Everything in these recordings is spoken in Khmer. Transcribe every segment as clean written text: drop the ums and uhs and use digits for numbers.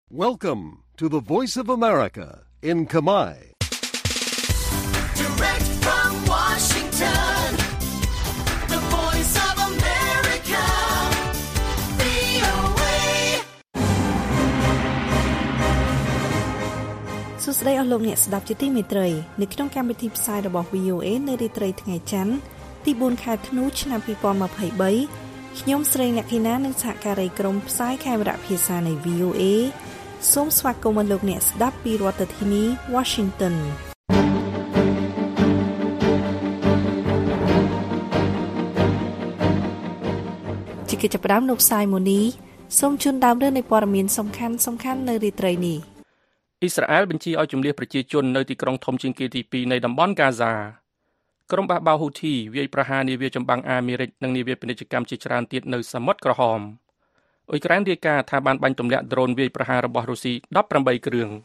Welcome to the Voice of America in Khmer. Direct from Washington, the Voice of America, VOA. សួស្តីអស់លោកអ្នកស្ដាប់ជាទីមេត្រីនៅក្នុងកម្មវិធីផ្សាយរបស់ VOA នៅរាត្រីថ្ងៃច័ន្ទទី4ខែធ្នូឆ្នាំ2023ខ្ញុំស្រីអ្នកធីណានិងសហការីក្រុមផ្សាយខេមរៈភាសានៃ VOA សូមស្វាគមន៍លោកអ្នកស្ដាប់ពីរដ្ឋធានី Washington ជាកិច្ចផ្ដើមនៅផ្សាយមុននេះសូមជូនដើមរឿងនៃព័ត៌មានសំខាន់ៗនៅរាត្រីនេះអ៊ីស្រាអែលបញ្ជាឲ្យជំនះប្រជាជននៅទីក្រុងធំជាងគេទី2នៃតំបន់ហ្គាហ្សាក្រុមបះបោហ៊ូធីវាយប្រហារនាវាចម្បាំងអាមេរិកនិងនាវាពាណិជ្ជកម្មជាច្រើនទៀតនៅសមុទ្រក្រហមអ៊ុយក្រែនរាយការណ៍ថាបានបាញ់ទម្លាក់ដ្រូនវាយប្រហាររបស់រុស្ស៊ី18គ្រឿង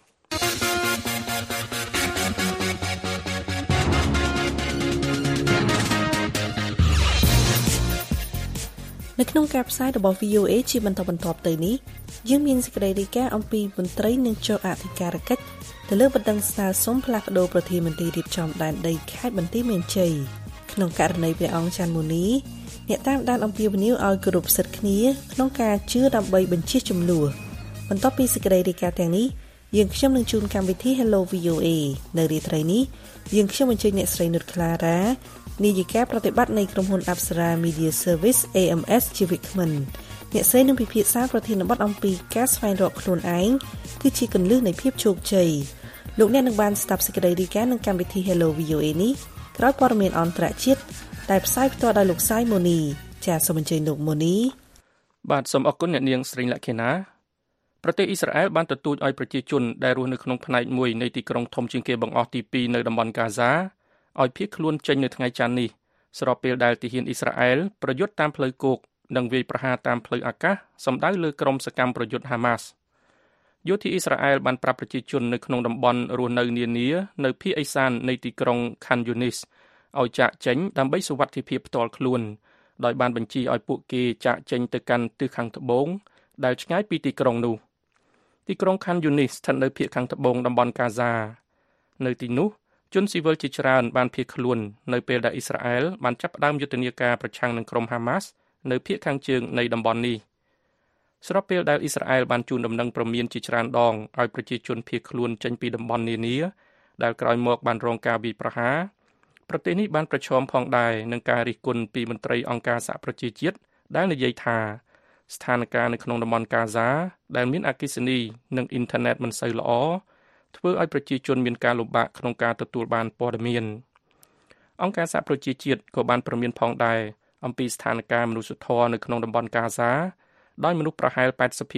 នៅក្នុងការផ្សាយរបស់ VOA ជាបន្តទៅនេះយើងមានសេចក្តីរាយការណ៍អំពីមន្ត្រីនិងចុះអធិការកិច្ចទៅលើបណ្ដឹងស្នើសុំផ្លាស់ប្តូរប្រធានមន្ត្រីរៀបចំដែនដីខេត្តបន្ទាយមានជ័យក្នុងករណីព្រះអង្គច័ន្ទមូនីអ្នកតាមដានអំពាវនាវឲ្យគោរពសិទ្ធិគ្នាក្នុងការជឿដើម្បីបញ្ជៀសចំនួនបន្ទាប់ពីសេចក្តីរាយការណ៍ទាំងនេះយើងខ្ញុំនឹងជូនកម្មវិធី Hello VOA នៅរាត្រីនេះយើងខ្ញុំអញ្ជើញអ្នកស្រីនុតក្លារ៉ានាយិកាប្រតិបត្តិនៃក្រុមហ៊ុន Apsara Media Service AMS ជាវិក្កាមអ្នកស្រីនឹងពិភាក្សាប្រធានបទអំពីការស្វែងរកខ្លួនឯងគឺជាគន្លឹះនៃភាពជោគជ័យលោកអ្នកនឹងបានស្ដាប់សេចក្តីរាយការណ៍នឹងកម្មវិធី Hello VOA នេះក្រោយព័ត៌មានអន្តរជាតិដែលផ្សាយផ្ទាល់ដោយលោកសាយម៉ូនីចាសសូមអញ្ជើញលោកម៉ូនីបាទសូមអរគុណអ្នកនាងស្រីលក្ខិណាប្រទេសអ៊ីស្រាអែលបានទទូចឲ្យប្រជាជនដែលរស់នៅក្នុងផ្នែកមួយនៃទីក្រុងធំជាងគេបង្អស់ទី2នៅតំបន់ហ្គាហ្សាឲ្យភៀសខ្លួនចេញនៅថ្ងៃច័ន្ទនេះស្របពេលដែលទាហានអ៊ីស្រាអែលប្រយុទ្ធតាមផ្លូវគោកនិងវាយប្រហារតាមផ្លូវអាកាសសម្ដៅលើក្រុមសកម្មប្រយុទ្ធហាម៉ាស់យោធាអ៊ីស្រាអែលបានប្រាប់ប្រជាជននៅក្នុងតំបន់រស់នៅនានានៅភាគឦសាននៃទីក្រុងខានយូនីសឲ្យចាកចេញដើម្បីសុវត្ថិភាពផ្ទាល់ខ្លួនដោយបានបញ្ជាឲ្យពួកគេចាកចេញទៅកាន់ទិសខាងត្បូងដែលឆ្ងាយពីទីក្រុងនោះទីក្រុងខានយូនីសស្ថិតនៅភាគខាងត្បូងតំបន់ហ្គាហ្សានៅទីនោះជនស៊ីវិលជាច្រើនបានភៀសខ្លួននៅពេលដែលអ៊ីស្រាអែលបានចាប់ផ្ដើមយុទ្ធនាការប្រឆាំងនឹងក្រុមហាម៉ាស់នៅភាគខាងជើងនៃតំបន់នេះស្របពេលដែលអ៊ីស្រាអែលបានជូនដំណឹងព្រមានជាច្រើនដងឲ្យប្រជាជនភៀសខ្លួនចេញពីតំបន់នានាដែលក្រោយមកបានរងការវាយប្រហារប្រទេសនេះបានប្រឈមផងដែរនឹងការរិះគន់ពីមន្ត្រីអង្គការសហប្រជាជាតិដែលនិយាយថាស្ថានភាពនៅក្នុងតំបន់ហ្គាហ្សាដែលមានអគ្គិសនីនិងអ៊ីនធឺណិតមិនសូវល្អធ្វើឲ្យប្រជាជនមានការលំបាកក្នុងការទទួលបានព័ត៌មានអង្គការសហប្រជាជាតិក៏បានព្រមានផងដែរអំពីស្ថានភាពមនុស្សធម៌នៅក្នុងតំបន់ហ្គាហ្សាដោយមនុស្សប្រហែល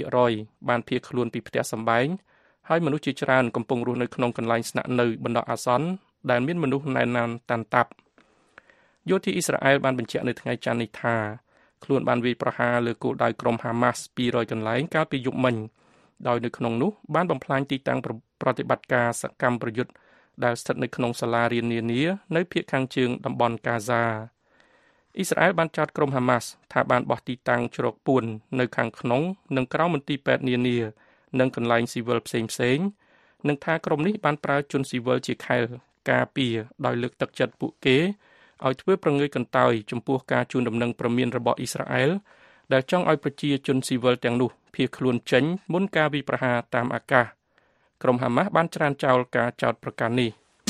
80% បានភៀសខ្លួនពីផ្ទះសម្បែងហើយមនុស្សជាច្រើនកំពុងរស់នៅក្នុងកន្លែងស្នាក់នៅបណ្ដោះអាសន្នដែលមានមនុស្សណែនណានតាន់តាប់យោធាអ៊ីស្រាអែលបានបញ្ជាក់នៅថ្ងៃច័ន្ទនេះថាខ្លួនបានវាយប្រហារលើគោលដៅក្រុមហាម៉ាស់200កន្លែងកាលពីយប់មិញដោយនៅក្នុងនោះបានបំផ្លាញទីតាំងប្រតិបត្តិការសកម្មប្រយុទ្ធដែលស្ថិតនៅក្នុងសាលារៀននានានៅភាគខាងជើងតំបន់ហ្គាហ្សាអ៊ីស្រាអែលបានចោទក្រុមហាម៉ាស់ថាបានបោះទីតាំងជ្រកពួននៅខាងក្នុងនិងក្រៅមន្ទីរពេទ្យនានានិងកន្លែងស៊ីវិលផ្សេងនិងថាក្រុមនេះបានប្រើជនស៊ីវិលជាខែលការពារដោយលើកទឹកចិត្តពួកគេឲ្យធ្វើប្រងើយកន្តើយចំពោះការជូនដំណឹងព្រមានរបស់អ៊ីស្រាអែលដែលចង់ឲ្យប្រជាជនស៊ីវិលទាំងនោះភៀសខ្លួនចេញមុនការវាយប្រហារតាមអាកាសក្រុមហាម៉ាស់បានច្រានចោលការចោទប្រកាន់នេះ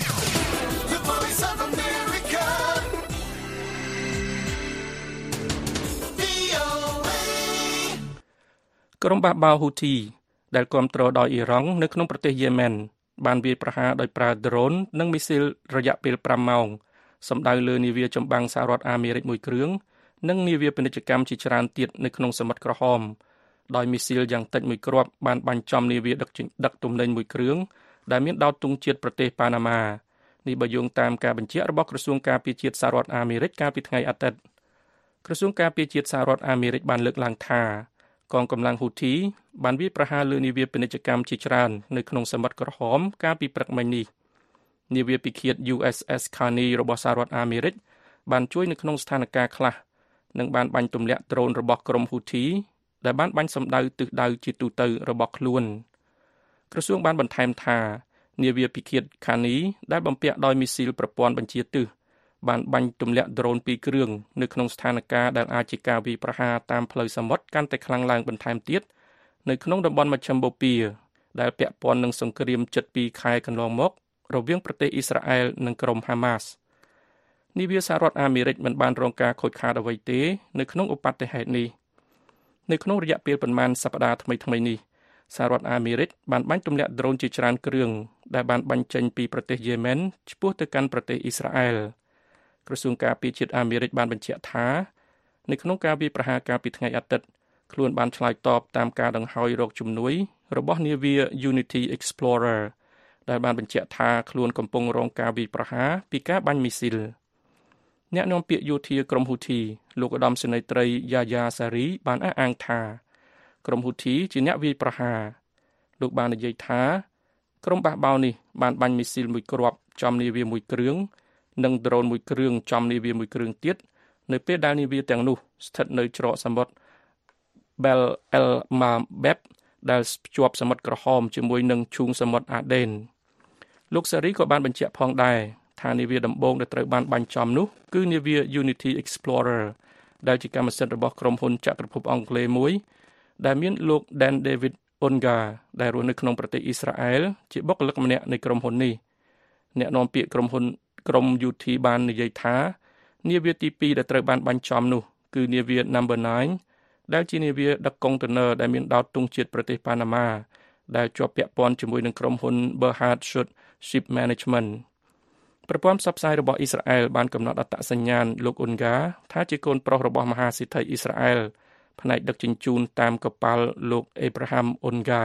ក្រុមបះបោហ៊ូធីដែលគាំទ្រដោយអ៊ីរ៉ង់នៅក្នុងប្រទេសយេម៉ែនបានវាយប្រហារដោយប្រើដ្រូននិងមីស៊ីលរយៈពេល5ម៉ោងសម្ដៅលើនាវាចម្បាំងសហរដ្ឋអាមេរិកមួយគ្រឿងនិងនាវាពាណិជ្ជកម្មជាច្រើនទៀតនៅក្នុងសមុទ្រក្រហមដោយមីស៊ីលយ៉ាងតិចមួយគ្រាប់បានបាញ់ចំនាវាដឹកទំនិញមួយគ្រឿងដែលមានដោតទង់ជាតិប្រទេសប៉ាណាម៉ានេះបើយោងតាមការបញ្ជាក់របស់ក្រសួងការពារជាតិសហរដ្ឋអាមេរិកកាលពីថ្ងៃអាទិត្យក្រសួងការពារជាតិសហរដ្ឋអាមេរិកបានលើកឡើងថាកងកម្លាំងហ៊ូធីបានវាយប្រហារលើនាវាពាណិជ្ជកម្មជាច្រើននៅក្នុងសមុទ្រក្រហមកាលពីព្រឹកមិញនេះនាវាពិឃាត USS Carney របស់សហរដ្ឋអាមេរិកបានជួយនៅក្នុងស្ថានភាពខ្លះនិងបានបាញ់ទម្លាក់ដ្រូនរបស់ក្រុមហ៊ូធីដែលបានបាញ់សម្ដៅទិសដៅជាទូទៅរបស់ខ្លួនក្រសួងបានបន្ថែមថានាវាពិឃាតខានីដែលបំពាក់ដោយមីស៊ីលប្រព័ន្ធបញ្ជាទិសបានបាញ់ទម្លាក់ដ្រូន2គ្រឿងនៅក្នុងស្ថានភាពដែលអាចជាការវាយប្រហារតាមផ្លូវសមុទ្រកាន់តែខ្លាំងឡើងបន្ថែមទៀតនៅក្នុងតំបន់មជ្ឈិមបូព៌ាដែលពាក់ព័ន្ធនឹងសង្គ្រាមជិត2ខែកន្លងមករវាងប្រទេសអ៊ីស្រាអែលនិងក្រុមហាម៉ាស់នាវាសហរដ្ឋអាមេរិកមិនបានរងការខូចខាតអ្វីទេនៅក្នុងឧបទ្ទហេតុនេះនៅក្នុងរយៈពេលប្រមាណសប្តាហ៍ថ្មីនេះសហរដ្ឋអាមេរិកបានបាញ់ទម្លាក់ដ្រូនជាច្រើនគ្រឿងដែលបានបាញ់ចេញពីប្រទេសយេម៉ែនឆ្ពោះទៅកាន់ប្រទេសអ៊ីស្រាអែលក្រសួងការពារជាតិអាមេរិកបានបញ្ជាក់ថានៅក្នុងការវាយប្រហារកាលពីថ្ងៃអាទិត្យខ្លួនបានឆ្លើយតបតាមការដង្ហោយរកជំនួយរបស់នាវា Unity Explorer ដែលបានបញ្ជាក់ថាខ្លួនកំពុងរងការវាយប្រហារពីការបាញ់មីស៊ីលអ្នកនាំពាក្យយោធាក្រុមហ៊ូធីលោកឧត្តមសេនីយ៍ត្រីយ៉ាយ៉ាសារីបានអះអាងថាក្រុមហ៊ូធីជាអ្នកវាយប្រហារលោកបាននិយាយថាក្រុមបះបោរនេះបានបាញ់មីស៊ីលមួយគ្រាប់ចំនាវាមួយគ្រឿងនិងដ្រូនមួយគ្រឿងចំនាវាមួយគ្រឿងទៀតនៅពេលដែលនាវាទាំងនោះស្ថិតនៅច្រកសមុទ្រ Bab el-Mandeb ដែលភ្ជាប់សមុទ្រក្រហមជាមួយនឹងឈូងសមុទ្រអាដេនលោកសារីក៏បានបញ្ជាក់ផងដែរថានាវាដំបូងដែលត្រូវបានបាញ់ចំនោះគឺនាវា Unity Explorer ដែលជាកម្មសិទ្ធិរបស់ក្រុមហ៊ុនចក្រភពអង់គ្លេសមួយដែលមានលោក Dan David Ongar ដែលរស់នៅក្នុងប្រទេសអ៊ីស្រាអែលជាបុគ្គលិកម្នាក់នៃក្រុមហ៊ុននេះអ្នកនាំពាក្យក្រុមហ៊ុនក្រុមយោធាបាននិយាយថានាវាទី2ដែលត្រូវបានបាញ់ចំនោះគឺនាវា Number 9 ដែលជានាវាដឹកកុងតឺន័រដែលមានដោតទង់ជាតិប្រទេសប៉ាណាម៉ាដែលជាប់ពាក់ព័ន្ធជាមួយនឹងក្រុមហ៊ុន Berhad Ship Management ប្រព័ន្ធផ្សព្វផ្សាយរបស់អ៊ីស្រាអែលបានកំណត់អត្តសញ្ញាណលោកអ៊ុនហ្កាថាជាកូនប្រុសរបស់មហាសេដ្ឋីអ៊ីស្រាអែលផ្នែកដឹកជញ្ជូនតាមកប៉ាល់លោកអេប្រាហាំអ៊ុនហ្កា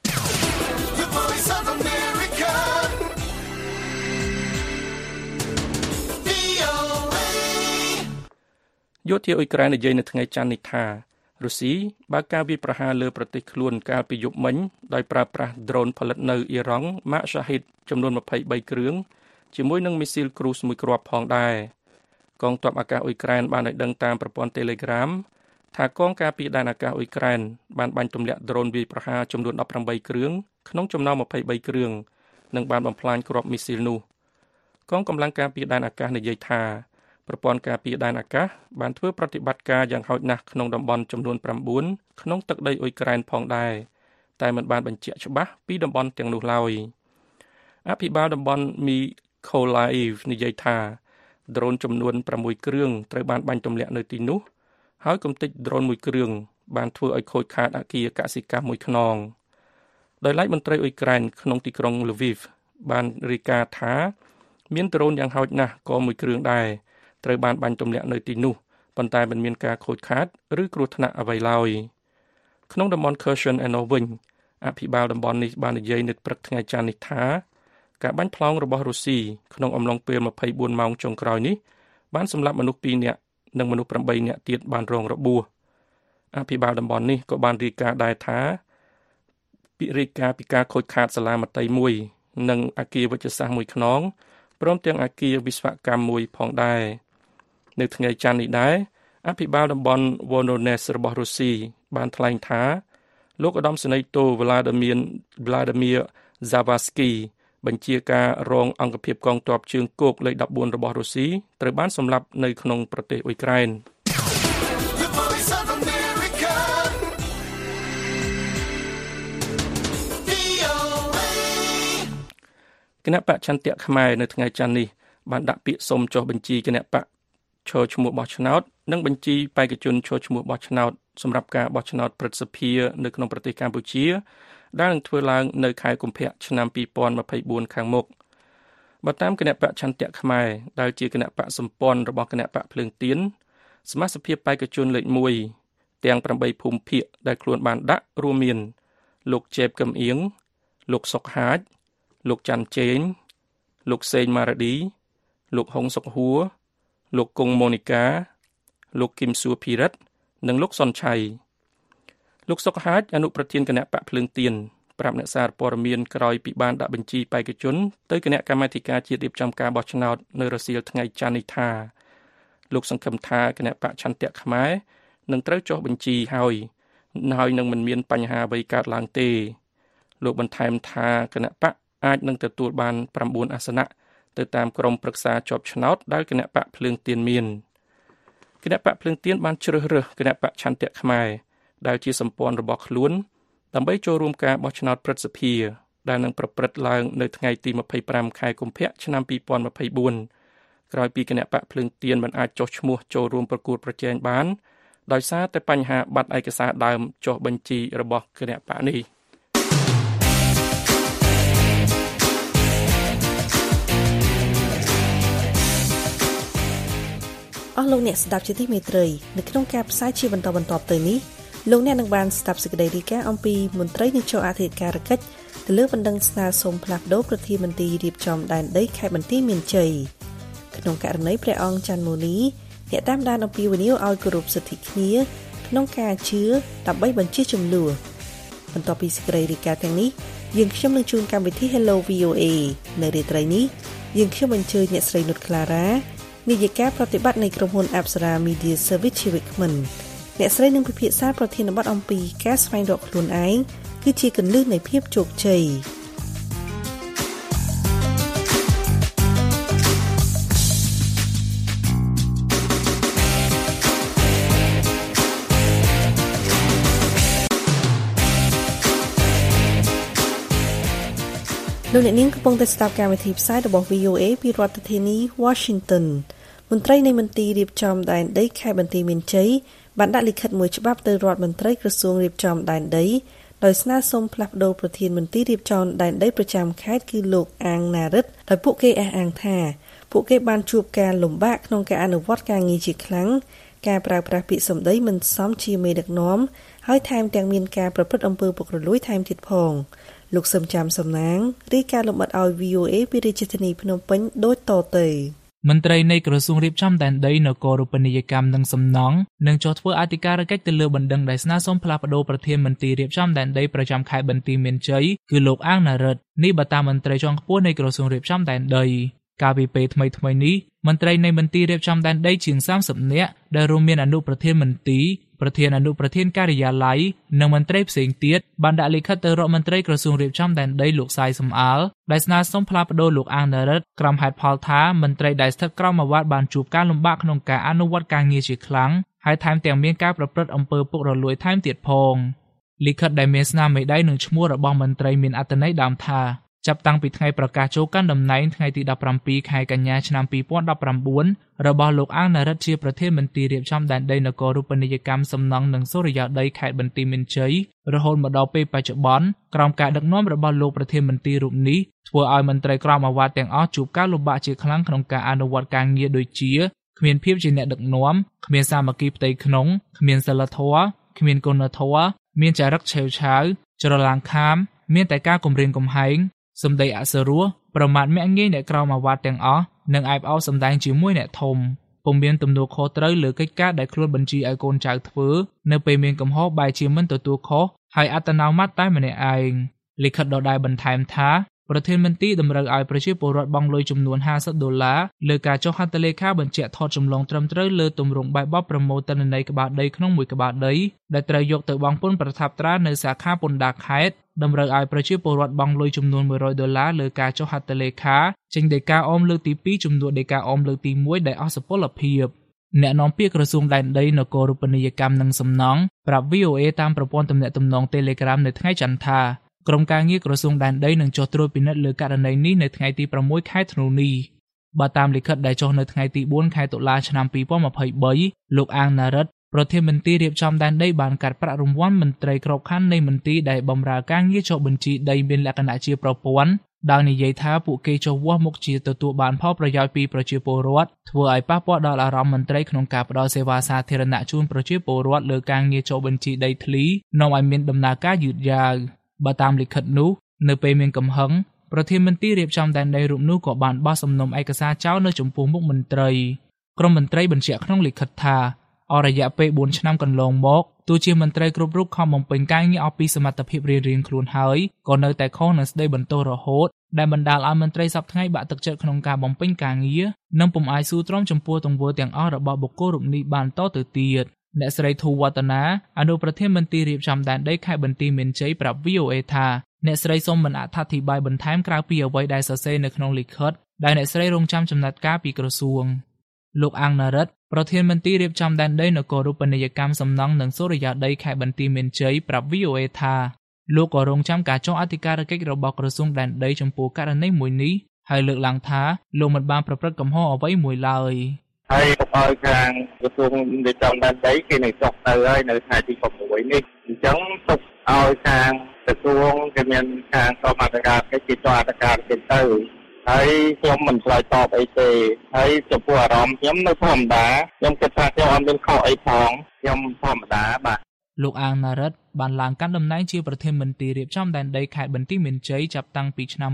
យោធាអ៊ុយក្រែននិយាយនៅថ្ងៃច័ន្ទនេះថារុស្ស៊ីបើកការវាយប្រហារលើប្រទេសខ្លួនកាលពីយប់មិញដោយប្រើប្រាស់ដ្រូនផលិតនៅអ៊ីរ៉ង់ Mark Shahid ចំនួន23គ្រឿងជាមួយនឹងមីស៊ីលគ្រូសមួយគ្រាប់ផងដែរកងទ័ពអាកាសអ៊ុយក្រែនបានឲ្យដឹងតាមប្រព័ន្ធ Telegram ថាកងការពារដែនអាកាសអ៊ុយក្រែនបានបាញ់ទម្លាក់ដ្រូនវាយប្រហារចំនួន18គ្រឿងក្នុងចំណោម23គ្រឿងនិងបានបំផ្លាញគ្រាប់មីស៊ីលនោះកងកម្លាំងការពារដែនអាកាសនិយាយថាប្រព័ន្ធការពារដែនអាកាសបានធ្វើប្រតិបត្តិការយ៉ាងហោចណាស់ក្នុងតំបន់ចំនួន9ក្នុងទឹកដីអ៊ុយក្រែនផងដែរតែមិនបានបញ្ជាក់ច្បាស់ពីតំបន់ទាំងនោះឡើយអភិបាលតំបន់មីខូឡាអ៊ីវនិយាយថាដ្រូនចំនួន6គ្រឿងត្រូវបានបាញ់ទម្លាក់នៅទីនោះហើយគំទេចដ្រូនមួយគ្រឿងបានធ្វើឲ្យខូចខាតអគារកសិកម្មមួយខ្នងដោយឡែកមន្ត្រីអ៊ុយក្រែនក្នុងទីក្រុង Lviv បានរាយការណ៍ថាមានដ្រូនយ៉ាងហោចណាស់ក៏មួយគ្រឿងដែរត្រូវបានបាញ់ទម្លាក់នៅទីនោះប៉ុន្តែមិនមានការខូចខាតឬគ្រោះថ្នាក់អ្វីឡើយក្នុងតំបន់ Kherson ឯណោះវិញអភិបាលតំបន់នេះបាននិយាយនៅព្រឹកថ្ងៃច័ន្ទនេះថាការបាញ់ផ្លោងរបស់រុស្ស៊ីក្នុងអំឡុងពេល24ម៉ោងចុងក្រោយនេះបានសម្លាប់មនុស្ស2នាក់និងមនុស្ស8នាក់ទៀតបានរងរបួសអភិបាលតំបន់នេះក៏បានរាយការណ៍ដែរថារាយការណ៍ពីការខូចខាតសាលាមត្តេយ្យមួយនិងអគារវិទ្យាសាស្ត្រមួយខ្នងព្រមទាំងអគារវិស្វកម្មមួយផងដែរនៅថ្ងៃច័ន្ទនេះដែរអភិបាលតំបន់ Voronezh របស់រុស្ស៊ីបានថ្លែងថាលោកឧត្តមសេនីយ៍តូ Vladimir Zavarsky បញ្ជាការរងអង្គភាពកងទ័ពជើងគោកលេខ14របស់រុស្ស៊ីត្រូវបានសម្លាប់នៅក្នុងប្រទេសអ៊ុយក្រែនគណៈបកចន្ទៈខ្មែរនៅថ្ងៃច័ន្ទនេះបានដាក់ពាក្យសុំចុះបញ្ជីគណៈបកឈរឈ្មោះបោះឆ្នោតនិងបញ្ជីបេក្ខជនឈរឈ្មោះបោះឆ្នោតសម្រាប់ការបោះឆ្នោតព្រឹទ្ធសភានៅក្នុងប្រទេសកម្ពុជាដែលនឹងធ្វើឡើងនៅខែកុម្ភៈឆ្នាំ2024ខាងមុខបើតាមគណៈបកចន្ទៈខ្មែរដែលជាគណៈបកសម្ព័ន្ធរបស់គណៈបកភ្លើងទៀនសមាជិកបេក្ខជនលេខ1ទាំង8ភូមិភាគដែលខ្លួនបានដាក់រួមមានលោកជេបកឹមអៀងលោកសុកហាជលោកច័ន្ទជេងលោកសេងម៉ារ៉ាឌីលោកហុងសុកហួរលោកគង់ម៉ូនីកាលោកគឹមសួរភីរិតនិងលោកសុនឆៃលោកសុកហាជអនុប្រធានគណៈបកភ្លើងទៀនប្រាប់អ្នកសារព័ត៌មានក្រោយពីបានដាក់បញ្ជីបេក្ខជនទៅគណៈកម្មាធិការជាតិរៀបចំការបោះឆ្នោតនៅរសៀលថ្ងៃច័ន្ទនេះថាលោកសង្ឃឹមថាគណៈបកចន្ទៈខ្មែរនឹងត្រូវចុះបញ្ជីហើយនឹងមិនមានបញ្ហាអ្វីកើតឡើងទេលោកបន្ថែមថាគណៈបកអាចនឹងទទួលបាន9អាសនៈទៅតាមក្រុមប្រឹក្សាជាប់ឆ្នោតដែលគណៈបកភ្លើងទៀនមានគណៈបកភ្លើងទៀនបានជ្រើសរើសគណៈបកឆន្ទៈខ្មែរដែលជាសម្ព័ន្ធរបស់ខ្លួនដើម្បីចូលរួមការបោះឆ្នោតព្រឹទ្ធសភាដែលនឹងប្រព្រឹត្តឡើងនៅថ្ងៃទី25ខែកុម្ភៈឆ្នាំ2024ក្រោយពីគណៈបកភ្លើងទៀនមិនអាចចុះឈ្មោះចូលរួមប្រកួតប្រជែងបានដោយសារតែបញ្ហាបាត់ឯកសារដើមចុះបញ្ជីរបស់គណៈបកនេះអស់លោកអ្នកស្ដាប់ជាទីមេត្រីនៅក្នុងការផ្សាយជាបន្តទៅនេះលោកអ្នកនឹងបានស្ដាប់សេចក្តីរាយការណ៍អំពីមន្ត្រីនៃចៅអធិការកិច្ចទៅលើបណ្ដឹងស្នើសុំផ្លាស់ប្តូរប្រធានមន្ត្រីរៀបចំដែនដីខេត្តបន្ទាយមានជ័យក្នុងករណីព្រះអង្គច័ន្ទមូនីអ្នកតាមដានអំពីវិនិយោគឲ្យគោរពសិទ្ធិគ្នាក្នុងការជឿដើម្បីបញ្ជាចំនួនបន្ទាប់ពីសេចក្តីរាយការណ៍ទាំងនេះយើងខ្ញុំនឹងជួនកម្មវិធី Hello VOA នៅរាត្រីនេះយើងខ្ញុំអញ្ជើញអ្នកស្រីនុតខ្លារ៉ានាយិកាប្រតិបត្តិនៃក្រុមហ៊ុន Apsara Media Service ជាវិក្កាមអ្នកស្រីនឹងពិភាក្សាប្រធានបទអំពីការស្វែងរកខ្លួនឯងគឺជាគន្លឹះនៃភាពជោគជ័យលោកអ្នកនាងកំពុងតែស្ដាប់កម្មវិធីផ្សាយរបស់ VOA ពីរដ្ឋធានី Washington មន្ត្រីនៃមន្ទីររៀបចំដែនដីខេត្តបន្ទាយមានជ័យបានដាក់លិខិតមួយច្បាប់ទៅរដ្ឋមន្ត្រីក្រសួងរៀបចំដែនដីដោយស្នើសុំផ្លាស់ប្តូរប្រធានមន្ទីររៀបចំដែនដីប្រចាំខេត្តគឺលោកអាងណារិតដោយពួកគេអះអាងថាពួកគេបានជួបការលំបាកក្នុងការអនុវត្តការងារជាខ្លាំងការប្រើប្រាស់ពាក្យសម្ដីមិនសមជាមេដឹកនាំហើយថែមទាំងមានការប្រព្រឹត្តអំពើពុករលួយថែមទៀតផងលោកសឹមចាំសំណាងរាយការណ៍លម្អិតឲ្យ VOA ពីរាជធានីភ្នំពេញដូចតទៅមន្ត្រីនៃក្រសួងរៀបចំដែនដីនគររូបនីយកម្មនិងសំណង់នឹងចុះធ្វើអធិការកិច្ចទៅលើបណ្ដឹងដែលស្នើសុំផ្លាស់ប្តូរប្រធានមន្ត្រីរៀបចំដែនដីប្រចាំខេត្តបន្ទាយមានជ័យគឺលោកអាងណារិតនេះបើតាមមន្ត្រីជាន់ខ្ពស់នៃក្រសួងរៀបចំដែនដីកាលពីពេលថ្មីនេះមន្ត្រីនៃមន្ទីររៀបចំដែនដីជាង30នាក់ដែលរួមមានអនុប្រធានមន្ទីរប្រធានអនុប្រធានការិយាល័យនិងមន្ត្រីផ្សេងទៀតបានដាក់លិខិតទៅរដ្ឋមន្ត្រីក្រសួងរៀបចំដែនដីលោកសាយសំអាលដែលស្នើសុំផ្លាស់ប្តូរលោកអាងណារិតក្រុមហេតុផលថាមន្ត្រីដែលស្ថិតក្រោមអាវ៉ាត់បានជួបការលំបាកក្នុងការអនុវត្តការងារជាខ្លាំងហើយថែមទាំងមានការប្រព្រឹត្តអំពើពុករលួយថែមទៀតផងលិខិតដែលមានស្នាមមេដៃនិងឈ្មោះរបស់មន្ត្រីមានអត្ថន័យដើមថាចាប់តាំងពីថ្ងៃប្រកាសចូលកាន់តំណែងថ្ងៃទី17ខែកញ្ញាឆ្នាំ2019របស់លោកអាងណារិតជាប្រធានមន្ទីររៀបចំដែនដីនគររូបនីយកម្មសំណង់និងសុរិយោដីខេត្តបន្ទាយមានជ័យរហូតមកដល់ពេលបច្ចុប្បន្នក្រោមការដឹកនាំរបស់លោកប្រធានមន្ទីររូបនេះធ្វើឲ្យមន្ត្រីក្រមអាវ៉ាត់ទាំងអស់ជួបការលំបាកជាខ្លាំងក្នុងការអនុវត្តការងារដូចជាគ្មានភាពជាអ្នកដឹកនាំគ្មានសាមគ្គីផ្ទៃក្នុងគ្មានសិលធម៌គ្មានគុណធម៌មានចរិតឆេវឆាវច្រឡំខាមមានតែការគំរាមកំហែងសម្ដីអសរោះប្រមាថមាក់ងាយអ្នកក្រមអាវ៉ាត់ទាំងអស់និងឯបអោសម្ដែងជាមួយអ្នកធំពុំមានទំនួលខុសត្រូវលើកិច្ចការដែលខ្លួនបញ្ជាឲ្យកូនចៅធ្វើនៅពេលមានកំហុសបែរជាមិនទទួលខុសហើយអត្តនោម័តតែម្នាក់ឯងលិខិតដដែលបន្ថែមថាប្រធានមន្ទីរតម្រូវឲ្យប្រជាពលរដ្ឋបង់លុយចំនួន$50លើការចុះហត្ថលេខាបញ្ជាក់ថតចម្លងត្រឹមត្រូវលើទម្រង់បែបបទប្រមូលទិន្នន័យក្បាលដីក្នុងមួយក្បាលដីដែលត្រូវយកទៅបង់ពន្ធប្រថាប់ត្រានៅសាខាពន្ធដារខេត្តតម្រូវឲ្យប្រជាពលរដ្ឋបង់លុយចំនួន$100លើការចុះហត្ថលេខាចេញដីកាអមលើកទី2ចំនួនដីកាអមលើកទី1ដែលអស់សុពលភាពអ្នកនាំពាក្យក្រសួងដែនដីនគររូបនីយកម្មនិងសំណង់ប្រាប់ VOA តាមប្រព័ន្ធទំនាក់ទំនង Telegram នៅថ្ងៃច័ន្ទថាក្រុមការងារក្រសួងដែនដីនឹងចុះត្រួតពិនិត្យលើករណីនេះនៅថ្ងៃទី6ខែធ្នូនេះបើតាមលិខិតដែលចុះនៅថ្ងៃទី4ខែតុលាឆ្នាំ2023លោកអាងណារិតប្រធានមន្ទីររៀបចំដែនដីបានកាត់ប្រាក់រង្វាន់មន្ត្រីក្របខ័ណ្ឌនៃមន្ទីរដែលបម្រើការងារចុះបញ្ជីដីមានលក្ខណៈជាប្រព័ន្ធដោយនិយាយថាពួកគេចុះវាស់មុខជាទទួលបានផលប្រយោជន៍ពីប្រជាពលរដ្ឋធ្វើឲ្យប៉ះពាល់ដល់អារម្មណ៍មន្ត្រីក្នុងការផ្តល់សេវាសាធារណៈជូនប្រជាពលរដ្ឋលើការងារចុះបញ្ជីដីធ្លីនាំឲ្យមានដំណើរការយឺតយ៉ាវបើតាមលិខិតនោះនៅពេលមានកំហឹងប្រធានមន្ទីររៀបចំដែនដីរូបនោះក៏បានបោះសំណុំឯកសារចោលនៅចំពោះមុខមន្ត្រីក្រុមមន្ត្រីបញ្ជាក់ក្នុងលិខិតថាអស់រយៈពេល4ឆ្នាំកន្លងមកទោះជាមន្ត្រីគ្រប់រូបខំបំពេញការងារអស់ពីសមត្ថភាពរៀងៗខ្លួនហើយក៏នៅតែខុសនឹងស្ដីបន្ទោសរហូតដែលបណ្ដាលឲ្យមន្ត្រីសពថ្ងៃបាក់ទឹកចិត្តក្នុងការបំពេញការងារនិងពុំអាចស៊ូទ្រាំចំពោះទង្វើទាំងអស់របស់បុគ្គលរូបនេះបានតទៅទៀតអ្នកស្រីធូវឌ្ឍនាអនុប្រធានមន្ត្រីរៀបចំដែនដីខេត្តបន្ទាយមានជ័យប្រាប់ VOA ថាអ្នកស្រីសូមមិនអត្ថាធិប្បាយបន្ថែមក្រៅពីអ្វីដែលសរសេរនៅក្នុងលិខិតដែលអ្នកស្រីរងចាំចំណាត់ការពីក្រសួងលោកអាងណារិតប្រធានមន្ត្រីរៀបចំដែនដីនគររូបនីយកម្មសំណង់និងសុរិយោដីខេត្តបន្ទាយមានជ័យប្រាប់ VOA ថាលោកក៏រងចាំការចុះអធិការកិច្ចរបស់ក្រសួងដែនដីចំពោះករណីមួយនេះហើយលើកឡើងថាលោកមិនបានប្រព្រឹត្តកំហុសអ្វីមួយឡើយហើយឲ្យខាងក្រសួងរៀបចំដែនដីគេនឹងចុះទៅហើយនៅថ្ងៃទី6នេះអញ្ចឹងទុកឲ្យខាងក្រសួងគេមានខាងសមត្ថកិច្ចគេចុះអធិការកិច្ចទៅហើយខ្ញុំមិនឆ្លើយតបអីទេហើយចំពោះអារម្មណ៍ខ្ញុំនៅធម្មតាខ្ញុំគិតថាខ្ញុំអត់មានខុសអីផងខ្ញុំធម្មតាបាទលោកអាងណារិតបានឡើងកាន់តំណែងជាប្រធានមន្ត្រីរៀបចំដែនដីខេត្តបន្ទាយមានជ័យចាប់តាំងពីឆ្នាំ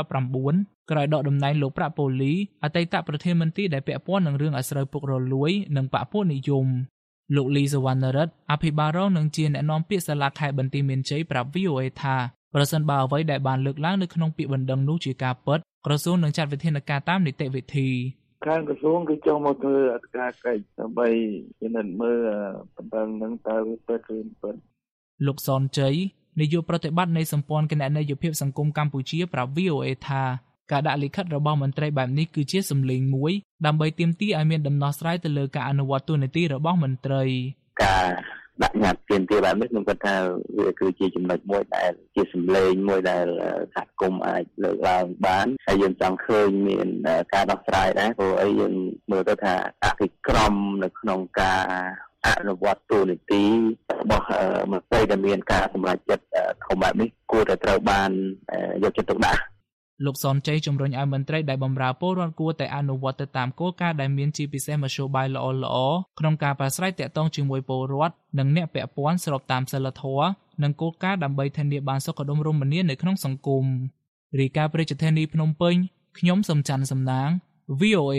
2019ក្រោយដកតំណែងលោកប្រាក់ប៉ូលីអតីតប្រធានមន្ត្រីដែលពាក់ព័ន្ធនឹងរឿងអាស្រូវពុករលួយនិងបពុនិយមលោកលីសវណ្ណរិទ្ធអភិបាលរងនឹងជាអ្នកនាំពាក្យសាលាខេត្តបន្ទាយមានជ័យប្រាប់ VOA ថាប្រសិនបើអ្វីដែលបានលើកឡើងនៅក្នុងពាក្យបណ្ដឹងនោះជាការពិតក្រសួងនឹងចាត់វិធានការតាមនីតិវិធីខាងក្រសួងគឺចុះមកធ្វើអធិការកិច្ចដើម្បីពិនិត្យមើលបណ្ដឹងនឹងតើវាពិតឬមិនពិតលោកសនជ័យនាយកប្រតិបត្តិនៃសម្ព័ន្ធគណនេយ្យភាពសង្គមកម្ពុជាប្រាប់ VOA ថាការដាក់លិខិតរបស់មន្ត្រីបែបនេះគឺជាសម្លេងមួយដើម្បីទាមទារឲ្យមានដំណោះស្រាយទៅលើការអនុវត្តតួនាទីរបស់មន្ត្រីការដាក់ញត្តិទាមទារបែបនេះខ្ញុំគិតថាវាគឺជាចំណុចមួយដែលជាសម្លេងមួយដែលសហគមន៍អាចលើកឡើងបានហើយយើងចង់ឃើញមានការដោះស្រាយដែរព្រោះអីយើងមើលទៅថាអភិក្រមនៅក្នុងការអនុវត្តតួនាទីរបស់មន្ត្រីដែលមានការសម្រេចចិត្តធំបែបនេះគួរតែត្រូវបានយកចិត្តទុកដាក់លោកសនជ័យជំរុញឲ្យមន្ត្រីដែលបម្រើពលរដ្ឋគួរតែអនុវត្តទៅតាមគោលការណ៍ដែលមានជាពិសេសមធ្យោបាយល្អៗក្នុងការប្រាស្រ័យទាក់ទងជាមួយពលរដ្ឋនិងអ្នកពាក់ព័ន្ធស្របតាមសីលធម៌និងគោលការណ៍ដើម្បីធានាបានសុខដុមរមនានៅក្នុងសង្គមរាយការណ៍ប្រជាធានីភ្នំពេញខ្ញុំសំច័ន្ទសំណាង VOA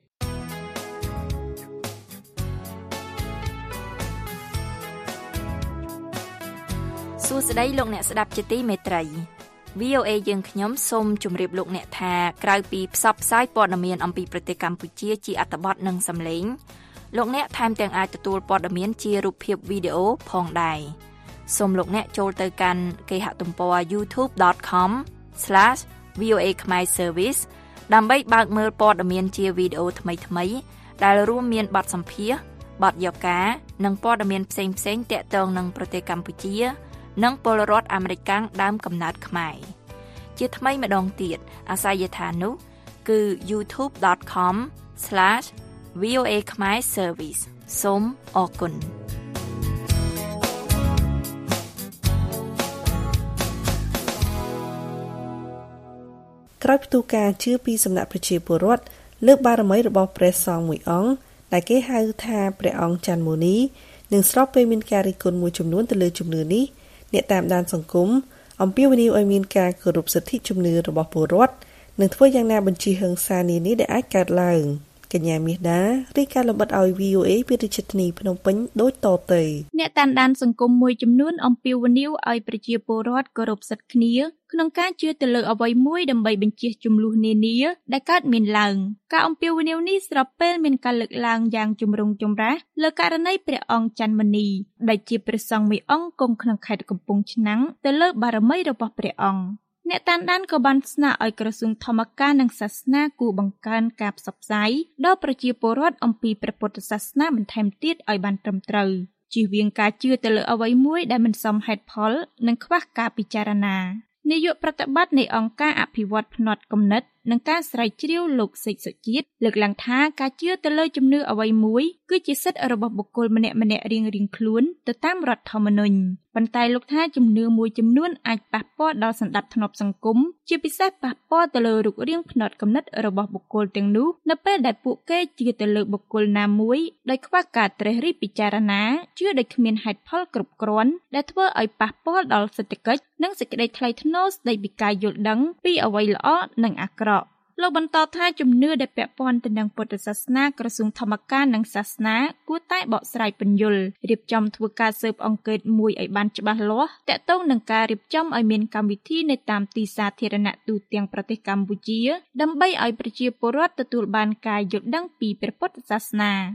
សួស្តីលោកអ្នកស្ដាប់ជាទីមេត្រីVOA យើងខ្ញុំសូមជម្រាបលោកអ្នកថាក្រៅពីផ្សព្វផ្សាយព័ត៌មានអំពីប្រទេសកម្ពុជាជាអត្ថបទនិងសំឡេងលោកអ្នកថែមទាំងអាចទទួលព័ត៌មានជារូបភាពវីដេអូផងដែរសូមលោកអ្នកចូលទៅកាន់គេហទំព័រ youtube.com/VOA Khmer Service ដើម្បីបើកមើលព័ត៌មានជាវីដេអូថ្មីៗដែលរួមមានបទសម្ភាសន៍បទយកការនិងព័ត៌មានផ្សេងៗទាក់ទងនឹងប្រទេសកម្ពុជានិងពលរដ្ឋអាមេរិកដើមកំណើតខ្មែរជាថ្មីម្ដងទៀតអាសយដ្ឋាននោះគឺ youtube.com/VOA Khmer Service សូមអរគុណក្រោយផ្ទុះការជឿពីសំណាក់ប្រជាពលរដ្ឋលើកបារមីរបស់ព្រះសង្ឃមួយអង្គដែលគេហៅថាព្រះអង្គច័ន្ទមូនីនឹងស្របពេលមានការរិះគន់មួយចំនួនទៅលើជំនឿនេះអ្នកតាមដានសង្គមអំពាវនាវឲ្យមានការគោរពសិទ្ធិជំនឿរបស់ពលរដ្ឋនិងធ្វើយ៉ាងណាបញ្ជៀសហិង្សានានាដែលអាចកើតឡើងកញ្ញាមាសដារាយការណ៍លម្អិតឲ្យ VOA ពីរាជធានីភ្នំពេញដូចតទៅអ្នកតាមដានសង្គមមួយចំនួនអំពាវនាវឲ្យប្រជាពលរដ្ឋគោរពសិទ្ធិគ្នាក្នុងការជឿទៅលើអ្វីមួយដើម្បីបញ្ជៀសចំនួននានាដែលកើតមានឡើងការអំពាវនាវនេះស្របពេលមានការលើកឡើងយ៉ាងចម្រូងចម្រាសលើករណីព្រះអង្គច័ន្ទមនីដែលជាព្រះសង្ឃមួយអង្គគង់ក្នុងខេត្តកំពង់ឆ្នាំងទៅលើបារមីរបស់ព្រះអង្គអ្នកតាមដានក៏បានស្នើឲ្យក្រសួងធម្មការនិងសាសនាគួរបង្កើនការផ្សព្វផ្សាយដល់ប្រជាពលរដ្ឋអំពីព្រះពុទ្ធសាសនាបន្ថែមទៀតឲ្យបានត្រឹមត្រូវជៀសវាងការជឿទៅលើអ្វីមួយដែលមិនសមហេតុផលនិងខ្វះការពិចារណានាយកប្រតិបត្តិនៃអង្គការអភិវឌ្ឍផ្នត់គំនិតនិងការស្រាវជ្រាវលោកសេកសុជាតិលើកឡើងថាការជឿទៅលើជំនឿអ្វីមួយគឺជាសិទ្ធិរបស់បុគ្គលម្នាក់ៗរៀងៗខ្លួនទៅតាមរដ្ឋធម្មនុញ្ញប៉ុន្តែលោកថាជំនឿមួយចំនួនអាចប៉ះពាល់ដល់សន្តិភាពសង្គមជាពិសេសប៉ះពាល់ទៅលើរូបរាងផ្នត់គំនិតរបស់បុគ្គលទាំងនោះនៅពេលដែលពួកគេជឿទៅលើបុគ្គលណាមួយដោយខ្វះការត្រិះរិះពិចារណាជឿដោយគ្មានហេតុផលគ្រប់គ្រាន់ដែលធ្វើឲ្យប៉ះពាល់ដល់សេដ្ឋកិច្ចនិងសេចក្តីថ្លៃថ្នូរស្តីពីការយល់ដឹងពីអ្វីល្អនិងអាក្រក់លោកបន្តថាជំនឿដែលពាក់ព័ន្ធទៅនឹងពុទ្ធសាសនាក្រសួងធម្មការនិងសាសនាគួរតែបកស្រាយពន្យល់រៀបចំធ្វើការស៊ើបអង្កេតមួយឲ្យបានច្បាស់លាស់ទាក់ទងនឹងការរៀបចំឲ្យមានកម្មវិធីនៅតាមទីសាធារណៈទូទាំងប្រទេសកម្ពុជាដើម្បីឲ្យប្រជាពលរដ្ឋទទួលបានការយល់ដឹងពីព្រះពុទ្ធសាសនា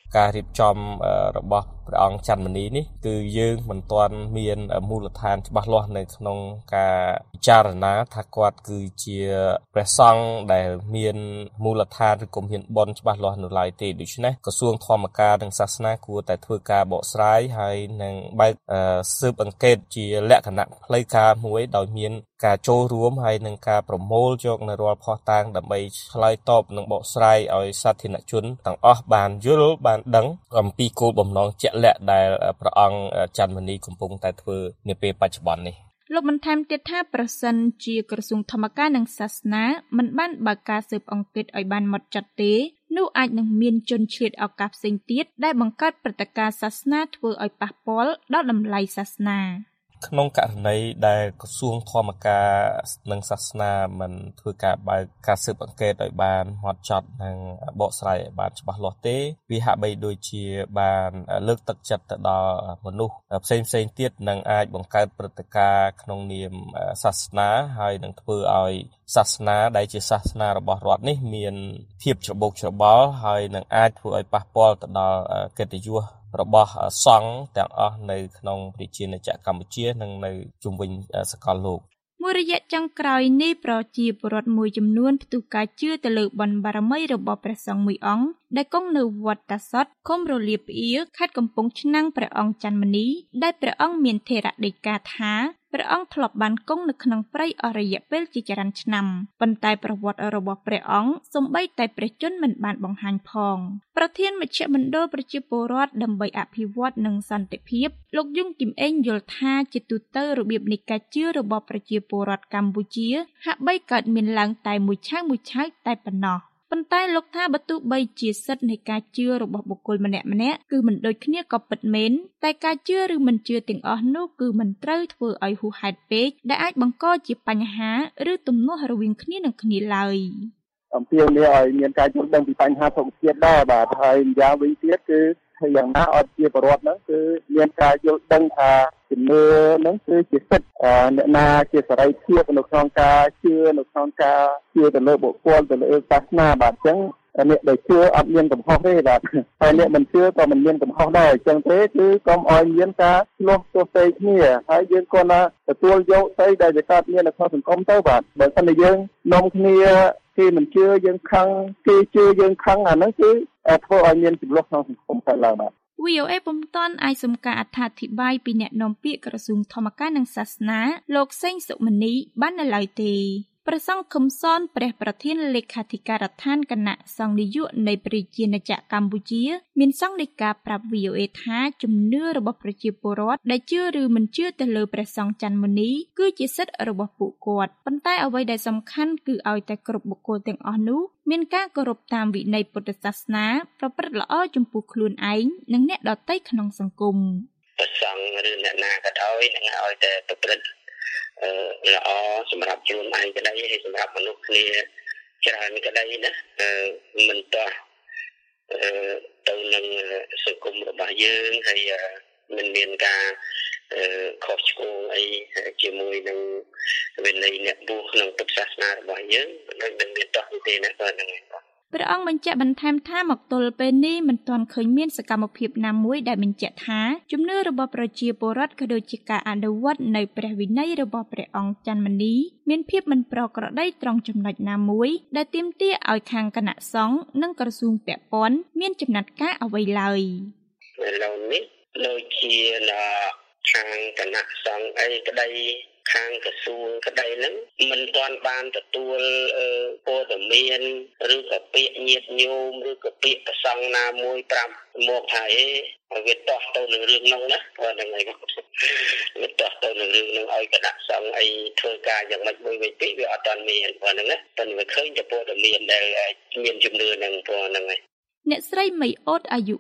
ការរៀបចំរបស់ព្រះអង្គច័ន្ទមុនីនេះគឺយើងមិនទាន់មានមូលដ្ឋានច្បាស់លាស់នៅក្នុងការពិចារណាថាគាត់គឺជាព្រះសង្ឃដែលមានមូលដ្ឋានឬក៏មានបុណ្យច្បាស់លាស់នៅឡើយទេដូច្នេះក្រសួងធម្មការនិងសាសនាគួរតែធ្វើការបកស្រាយហើយនឹងបើកស៊ើបអង្កេតជាលក្ខណៈផ្លូវការមួយដោយមានការចូលរួមហើយនឹងការប្រមូលយកនៅរាល់ភស្តុតាងដើម្បីឆ្លើយតបនិងបកស្រាយឲ្យសាធារណជនទាំងអស់បានយល់បានដឹងអំពីគោលបំណងជាក់លាក់ដែលព្រះអង្គច័ន្ទមុនីកំពុងតែធ្វើនាពេលបច្ចុប្បន្ននេះលោកបន្ថែមទៀតថាប្រសិនជាក្រសួងធម្មការនិងសាសនាមិនបានបើកការស៊ើបអង្កេតឲ្យបានហ្មត់ចត់ទេនោះអាចនឹងមានជនឆ្លៀតឱកាសផ្សេងទៀតដែលបង្កើតព្រឹត្តិការណ៍សាសនាធ្វើឲ្យប៉ះពាល់ដល់តម្លៃសាសនាក្នុងករណីដែលក្រសួងធម្មការនិងសាសនាមិនធ្វើការបើកការស៊ើបអង្កេតឲ្យបានហ្មត់ចត់និងបកស្រាយឲ្យបានច្បាស់លាស់ទេវាហាក់បីដូចជាបានលើកទឹកចិត្តទៅដល់មនុស្សផ្សេងទៀតនឹងអាចបង្កើតព្រឹត្តិការណ៍ក្នុងនាមសាសនាហើយនឹងធ្វើឲ្យសាសនាដែលជាសាសនារបស់រដ្ឋនេះមានភាពច្របូកច្របល់ហើយនឹងអាចធ្វើឲ្យប៉ះពាល់ទៅដល់កិត្តិយសរបស់សង្ឃទាំងអស់នៅក្នុងប្រជាណាចក្រកម្ពុជានិងនៅជុំវិញសកលលោកមួយរយៈចុងក្រោយនេះប្រជាពលរដ្ឋមួយចំនួនផ្ទុះការជឿទៅលើបុណ្យបារមីរបស់ព្រះសង្ឃមួយអង្គដែលគង់នៅវត្តតាសុតឃុំរលាផ្អៀខេត្តកំពង់ឆ្នាំងព្រះអង្គច័ន្ទមុនីដែលព្រះអង្គមានថេរដីកាថាព្រះអង្គធ្លាប់បានគង់នៅក្នុងព្រៃអស់រយៈពេលជាច្រើនឆ្នាំប៉ុន្តែប្រវត្តិរបស់ព្រះអង្គសូម្បីតែព្រះជន្មមិនបានបង្ហាញផងប្រធានមជ្ឈមណ្ឌលប្រជាពលរដ្ឋដើម្បីអភិវឌ្ឍនិងសន្តិភាពលោកយុងគឹមអេងយល់ថាជាទូទៅរបៀបនៃការជឿរបស់ប្រជាពលរដ្ឋកម្ពុជាហាក់បីកើតមានឡើងតែមួយឆាវតែប៉ុណ្ណោះប៉ុន្តែលោកថាបើទោះបីជាសិទ្ធិនៃការជឿរបស់បុគ្គលម្នាក់គឺមិនដូចគ្នាក៏ពិតមែនតែការជឿឬមិនជឿទាំងអស់នោះគឺមិនត្រូវធ្វើឲ្យហួសហេតុពេកដែលអាចបង្កជាបញ្ហាឬទំនាស់រវាងគ្នានឹងគ្នាឡើយអំពីនេះឲ្យមានការយល់ដឹងពីបញ្ហាសុខភាពដែរបាទហើយយ៉ាងវិញទៀតគឺយ៉ាងណាអត់ជាប្រវត្តិហ្នឹងគឺមានការយល់ដឹងថាជំនឿហ្នឹងគឺជាសិទ្ធិអ្នកណាជាសេរីភាពនៅក្នុងការជឿនៅក្នុងការជឿទៅលើបុគ្គលទៅលើសាសនាបាទអញ្ចឹងអ្នកដែលជឿអត់មានកំហុសទេបាទហើយអ្នកមិនជឿក៏មិនមានកំហុសដែរអញ្ចឹងទេគឺកុំឲ្យមានការឆ្លោះទោះទ័យគ្នាហើយយើងគាត់ណាទទួលយកទៅដែលវាកើតមាននៅក្នុងសង្គមទៅបាទបើមិនតែយើងនាំគ្នាគេមិនជឿយើងខឹងគេជឿយើងខឹងអាហ្នឹងគឺធ្វើឲ្យមានជម្លោះក្នុងសង្គមកើតឡើងបាទ VOA ពុំទាន់អាចសំការអត្ថាធិប្បាយពីអ្នកនាំពាក្យក្រសួងធម្មការនិងសាសនាលោកសេងសុមនីបាននៅឡើយទេព្រះសង្ឃខឹមសនព្រះប្រធានលេខាធិការដ្ឋានគណៈសង្ឃនាយកនៃប្រជាណាចក្រកម្ពុជាមានសង្ឃដីកាប្រាប់ VOA ថាជំនឿរបស់ប្រជាពលរដ្ឋដែលជឿឬមិនជឿទៅលើព្រះសង្ឃច័ន្ទមុនីគឺជាសិទ្ធិរបស់ពួកគាត់ប៉ុន្តែអ្វីដែលសំខាន់គឺឲ្យតែគ្រប់បុគ្គលទាំងអស់នោះមានការគោរពតាមវិន័យពុទ្ធសាសនាប្រព្រឹត្តល្អចំពោះខ្លួនឯងនិងអ្នកដទៃក្នុងសង្គមព្រះសង្ឃឬអ្នកណាក៏ដោយនឹងឲ្យតែប្រព្រឹត្តល្អសម្រាប់ខ្លួនឯងក្តីហើយសម្រាប់មនុស្សគ្នាច្រើនក្តីណាមិនតោះទៅនឹងសង្គមរបស់យើងហើយមិនមានការខុសឆ្គងអីជាមួយនឹងវិន័យអ្នកបួសក្នុងពុទ្ធសាសនារបស់យើងមិនមានតោះទេណាបាទហ្នឹងហើយព្រះអង្គបញ្ជាក់បន្ថែមថាមកទល់ពេលនេះមិនទាន់ឃើញមានសកម្មភាពណាមួយដែលបញ្ជាក់ថាជំនឿរបស់ប្រជាពលរដ្ឋក៏ដូចជាការអនុវត្តនៅព្រះវិន័យរបស់ព្រះអង្គច័ន្ទមុនីមានភាពមិនប្រក្រតីត្រង់ចំណុចណាមួយដែលទាមទារឲ្យខាងគណៈសង្ឃនិងក្រសួងពាក់ព័ន្ធមានចំណាត់ការអ្វីឡើយឥឡូវនេះដូចជាខាងគណៈសង្ឃអីក្តីខាងក្រសួងក្តីហ្នឹងមិនទាន់បានទទួលព័ត៌មានឬក៏ពាក្យញាតិញោមឬក៏ពាក្យប្រសង់ណាមួយប្រាប់មកថាវាតោះទៅនឹងរឿងហ្នឹងណាគាត់ហ្នឹងហើយវាតោះទៅនឹងរឿងហ្នឹងឲ្យគណៈសង្ឃអីធ្វើការយ៉ាងម៉េចមួយវិញពីរវាអត់ទាន់មានគាត់ហ្នឹងណាតែវាឃើញតែព័ត៌មានដែលមានជំនឿហ្នឹងព្រោះហ្នឹងហើយអ្នកស្រីមីអូតអាយុ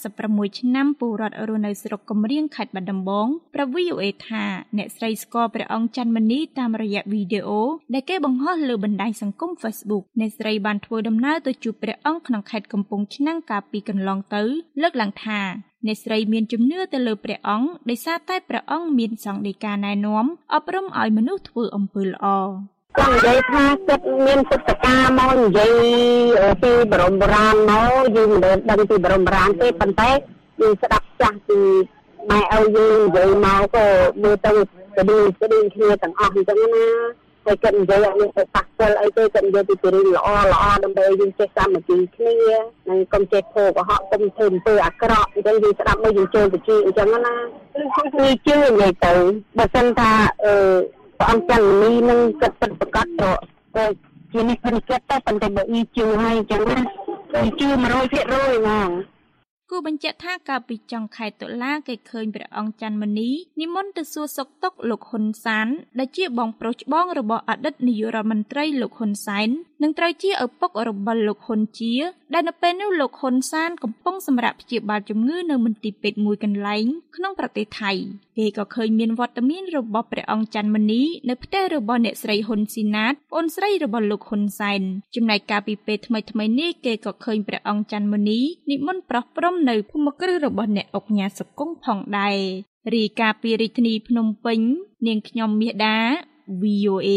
56ឆ្នាំពលរដ្ឋរស់នៅស្រុកកំរៀងខេត្តបាត់ដំបងប្រាប់ VOA ថាអ្នកស្រីស្គាល់ព្រះអង្គច័ន្ទមុនីតាមរយៈវីដេអូដែលគេបង្ហោះលើបណ្ដាញសង្គម Facebook អ្នកស្រីបានធ្វើដំណើរទៅជួបព្រះអង្គក្នុងខេត្តកំពង់ឆ្នាំងកាលពីកន្លងទៅលើកឡើងថាអ្នកស្រីមានជំនឿទៅលើព្រះអង្គដោយសារតែព្រះអង្គមានសង្ឃដីកាណែនាំអប់រំឲ្យមនុស្សធ្វើអំពើល្អចាំនិយាយថាចិត្តមានពុទ្ធកាមកនិយាយពីបរមបុរាណមកយើងមិនដឹងពីបរមបុរាណទេប៉ុន្តែយើងស្ដាប់ចាស់ពីម៉ែឪយើងនិយាយមកក៏មើលទៅស្ដីគ្នាទាំងអស់អញ្ចឹងណាហើយគាត់និយាយឲ្យយើងទៅប៉ះពាល់អីទេគាត់និយាយពីរឿងល្អដើម្បីយើងចេះសាមគ្គីគ្នានិងកុំចេះភ័យកុហកកុំធ្វើអំពើអាក្រក់អញ្ចឹងយើងស្ដាប់មកយើងចូលទៅជាអញ្ចឹងណាគឺជឿនិយាយទៅបើសិនថាព្រះអង្គចន្ទនីនឹងគាត់ពិតប្រកបទៅជានេះព្រឹកចិត្តតែប៉ុន្តែបើអ៊ីជឿហើយអញ្ចឹងណាគឺជឿ 100% ហ្មងគូបញ្ជាក់ថាកាលពីចុងខែតុលាគេឃើញព្រះអង្គច័ន្ទមនីនិមន្តទៅសួរសុខទុក្ខលោកហ៊ុនសានដែលជាបងប្រុសច្បងរបស់អតីតនាយករដ្ឋមន្ត្រីលោកហ៊ុនសែននិងត្រូវជាឪពុករបស់លោកហ៊ុនជាដែលនៅពេលនោះលោកហ៊ុនសានកំពុងសម្រាប់ព្យាបាលជំងឺនៅមន្ទីរពេទ្យមួយកន្លែងក្នុងប្រទេសថៃគេក៏ឃើញមានវត្តមានរបស់ព្រះអង្គច័ន្ទមនីនៅផ្ទះរបស់អ្នកស្រីហ៊ុនស៊ីណាតប្អូនស្រីរបស់លោកហ៊ុនសែនចំណែកកាលពីពេលថ្មីនេះគេក៏ឃើញព្រះអង្គច័ន្ទមនីនិមន្តប្រោះព្រំនៅភូមិគ្រឹះរបស់អ្នកអុកញ៉ាសុគង្គផងដែររាយការណ៍ពីរាជធានីភ្នំពេញនាងខ្ញុំមាសដា VOA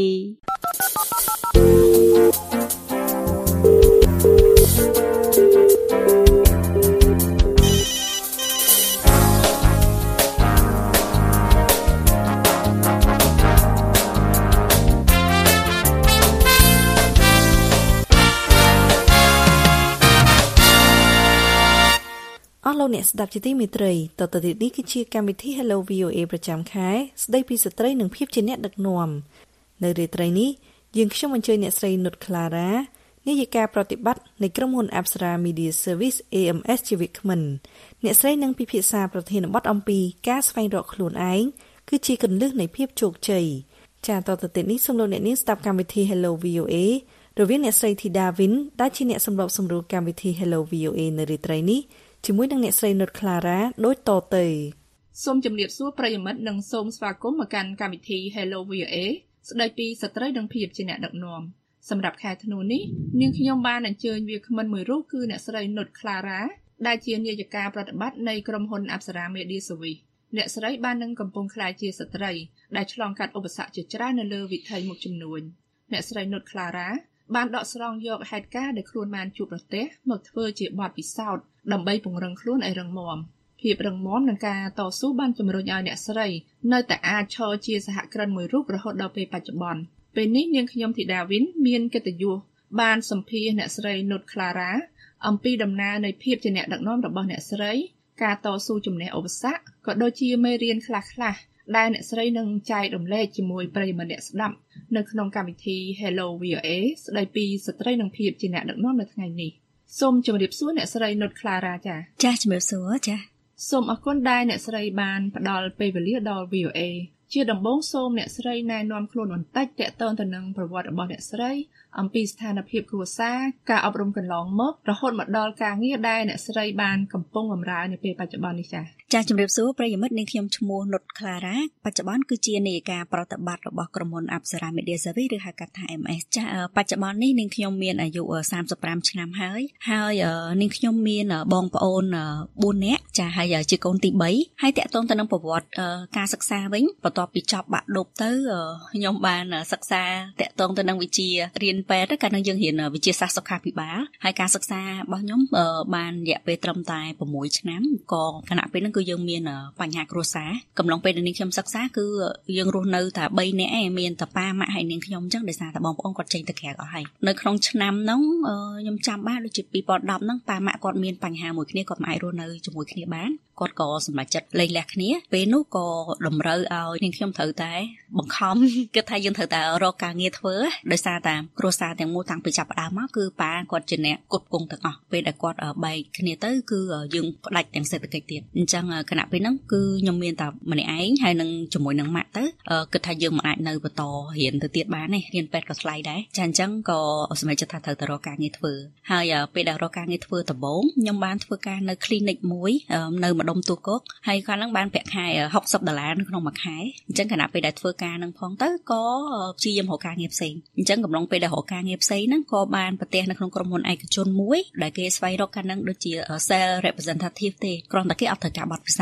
លោកអ្នកស្ដាប់ជាទីមេត្រីតទៅទៀតនេះគឺជាកម្មវិធី Hello VOA ប្រចាំខែស្ដីពីស្ត្រីនិងភាពជាអ្នកដឹកនាំនៅរាត្រីនេះយើងខ្ញុំអញ្ជើញអ្នកស្រីនុតក្លារ៉ានាយិកាប្រតិបត្តិនៃក្រុមហ៊ុន Apsara Media Service AMS ជាវិក្កាមអ្នកស្រីនឹងពិភាក្សាប្រធានបទអំពីការស្វែងរកខ្លួនឯងគឺជាគន្លឹះនៃភាពជោគជ័យចាតទៅទៀតនេះសូមលោកអ្នកនាងស្ដាប់កម្មវិធី Hello VOA រវាងអ្នកស្រីធីតាវិនដែលជាអ្នកសម្របសម្រួលកម្មវិធី Hello VOA នៅរាត្រីនេះជាមួយនឹងអ្នកស្រីនុតក្លារ៉ាដូចតទៅសូមជម្រាបសួរប្រិយមិត្តនិងសូមស្វាគមន៍មកកាន់កម្មវិធី Hello VOA ស្ដីពីស្ត្រីនិងភាពជាអ្នកដឹកនាំសម្រាប់ខែធ្នូនេះនាងខ្ញុំបានអញ្ជើញវាគ្មិនមួយរូបគឺអ្នកស្រីនុតក្លារ៉ាដែលជានាយិកាប្រតិបត្តិនៃក្រុមហ៊ុន Apsara Media Service អ្នកស្រីបាននឹងកំពុងក្លាយជាស្ត្រីដែលឆ្លងកាត់ឧបសគ្គជាច្រើននៅលើវិថីមុខជំនួញអ្នកស្រីនុតក្លារ៉ាបានដកស្រង់យកហេតុការណ៍ដែលខ្លួនបានជួបប្រទះមកធ្វើជាបទពិសោធន៍ដើម្បីពង្រឹងខ្លួនឲ្យរឹងមាំភាពរឹងមាំនិងការតស៊ូបានជំរុញឲ្យអ្នកស្រីនៅតែអាចឈរជាសហគ្រិនមួយរូបរហូតដល់ពេលបច្ចុប្បន្នពេលនេះនាងខ្ញុំធីតាវិនមានកិត្តិយសបានសម្ភាសន៍អ្នកស្រីនុតក្លារ៉ាអំពីដំណើរនៃភាពជាអ្នកដឹកនាំរបស់អ្នកស្រីការតស៊ូជំនះឧបសគ្គក៏ដូចជាមេរៀនខ្លះៗដែលអ្នកស្រីនឹងចែករំលែកជាមួយប្រិយមិត្តអ្នកស្ដាប់នៅក្នុងកម្មវិធី Hello VOA ស្ដីពីស្ត្រីនិងភាពជាអ្នកដឹកនាំនៅថ្ងៃនេះសូមជម្រាបសួរអ្នកស្រីនុតក្លារ៉ាចាចាជម្រាបសួរចាសូមអរគុណដែលអ្នកស្រីបានផ្ដល់ពេលវេលាដល់ VOA ជាដំបូងសូមអ្នកស្រីណែនាំខ្លួនបន្តិចទាក់ទងទៅនឹងប្រវត្តិរបស់អ្នកស្រីអំពីស្ថានភាពគ្រួសារការអប់រំកន្លងមករហូតមកដល់ការងារដែលអ្នកស្រីបានកំពុងបម្រើនៅពេលបច្ចុប្បន្ននេះចាជម្រាបសួរប្រិយមិត្តនាងខ្ញុំឈ្មោះនុតក្លារ៉ាបច្ចុប្បន្នគឺជានាយិកាប្រតិបត្តិរបស់ក្រុមហ៊ុន Apsara Media Service ឬហៅកាត់ថា MS ចាបច្ចុប្បន្ននេះនាងខ្ញុំមានអាយុ35ឆ្នាំហើយនាងខ្ញុំមានបងប្អូន4នាក់ចាហើយជាកូនទី3ហើយតាក់ទងទៅនឹងប្រវត្តិការសិក្សាវិញបន្ទាប់ពីចប់បាក់ឌុបទៅខ្ញុំបានសិក្សាតាក់ទងទៅនឹងវិជ្ជារៀនពេទ្យកាលនោះយើងរៀនវិទ្យាសាស្ត្រសុខាភិបាលហើយការសិក្សារបស់ខ្ញុំបានរយៈពេលត្រឹមតែ6ឆ្នាំក៏គណៈពេលហ្នឹងគឺយើងមានបញ្ហាគ្រួសារកំឡុងពេលដែលខ្ញុំសិក្សាគឺយើងរស់នៅតែ3នាក់ឯងមានតែប៉ាម៉ាក់ហើយនាងខ្ញុំអញ្ចឹងដោយសារតែបងប្អូនគាត់ចេញទៅក្រៅអស់ហើយនៅក្នុងឆ្នាំហ្នឹងខ្ញុំចាំបានដូចជា2010ហ្នឹងប៉ាម៉ាក់គាត់មានបញ្ហាមួយគ្នាគាត់មិនអាចរស់នៅជាមួយគ្នាបានគាត់ក៏សម្រេចចិត្តលែងលះគ្នាពេលនោះក៏តម្រូវឲ្យនាងខ្ញុំត្រូវតែបង្ខំគិតថាយើងត្រូវតែរកការងារធ្វើដោយសារតែគ្រួសារទាំងមូលតាំងពីចាប់ផ្ដើមមកគឺប៉ាគាត់ជាអ្នកគ្រប់គ្រងទាំងអស់ពេលដែលគាត់បែកគ្នាទៅគឺយើងផ្ដាច់ទាំងសេដ្ឋកិច្ចទៀតអញ្ចឹងគណៈពេលហ្នឹងគឺខ្ញុំមានតែម្នាក់ឯងហើយនឹងជាមួយនឹងម៉ាក់ទៅគិតថាយើងមិនអាចនៅបន្តរៀនទៅទៀតបានទេរៀនពេទ្យក៏ថ្លៃដែរចាអញ្ចឹងក៏សម្រេចចិត្តថាត្រូវតែរកការងារធ្វើហើយពេលដែលរកការងារធ្វើដំបូងខ្ញុំបានធ្វើការនៅ clinic មួយនៅម្ដុំទូកកហើយគាត់ហ្នឹងបានប្រាក់ខែ$60នៅក្នុងមួយខែអញ្ចឹងគណៈពេលដែលធ្វើការហ្នឹងផងទៅក៏ព្យាយាមរកការងារផ្សេងអញ្ចឹងកំឡុងពេលដែលរកការងារផ្សេងហ្នឹងក៏បានប្រទះនៅក្នុងក្រុមហ៊ុនឯកជនមួយដែលគេស្វែងរកការហ្នឹងដូចជា sales representative ទេគ្រាន់តែគេអត់ត្រូវការបទពិសោធន៍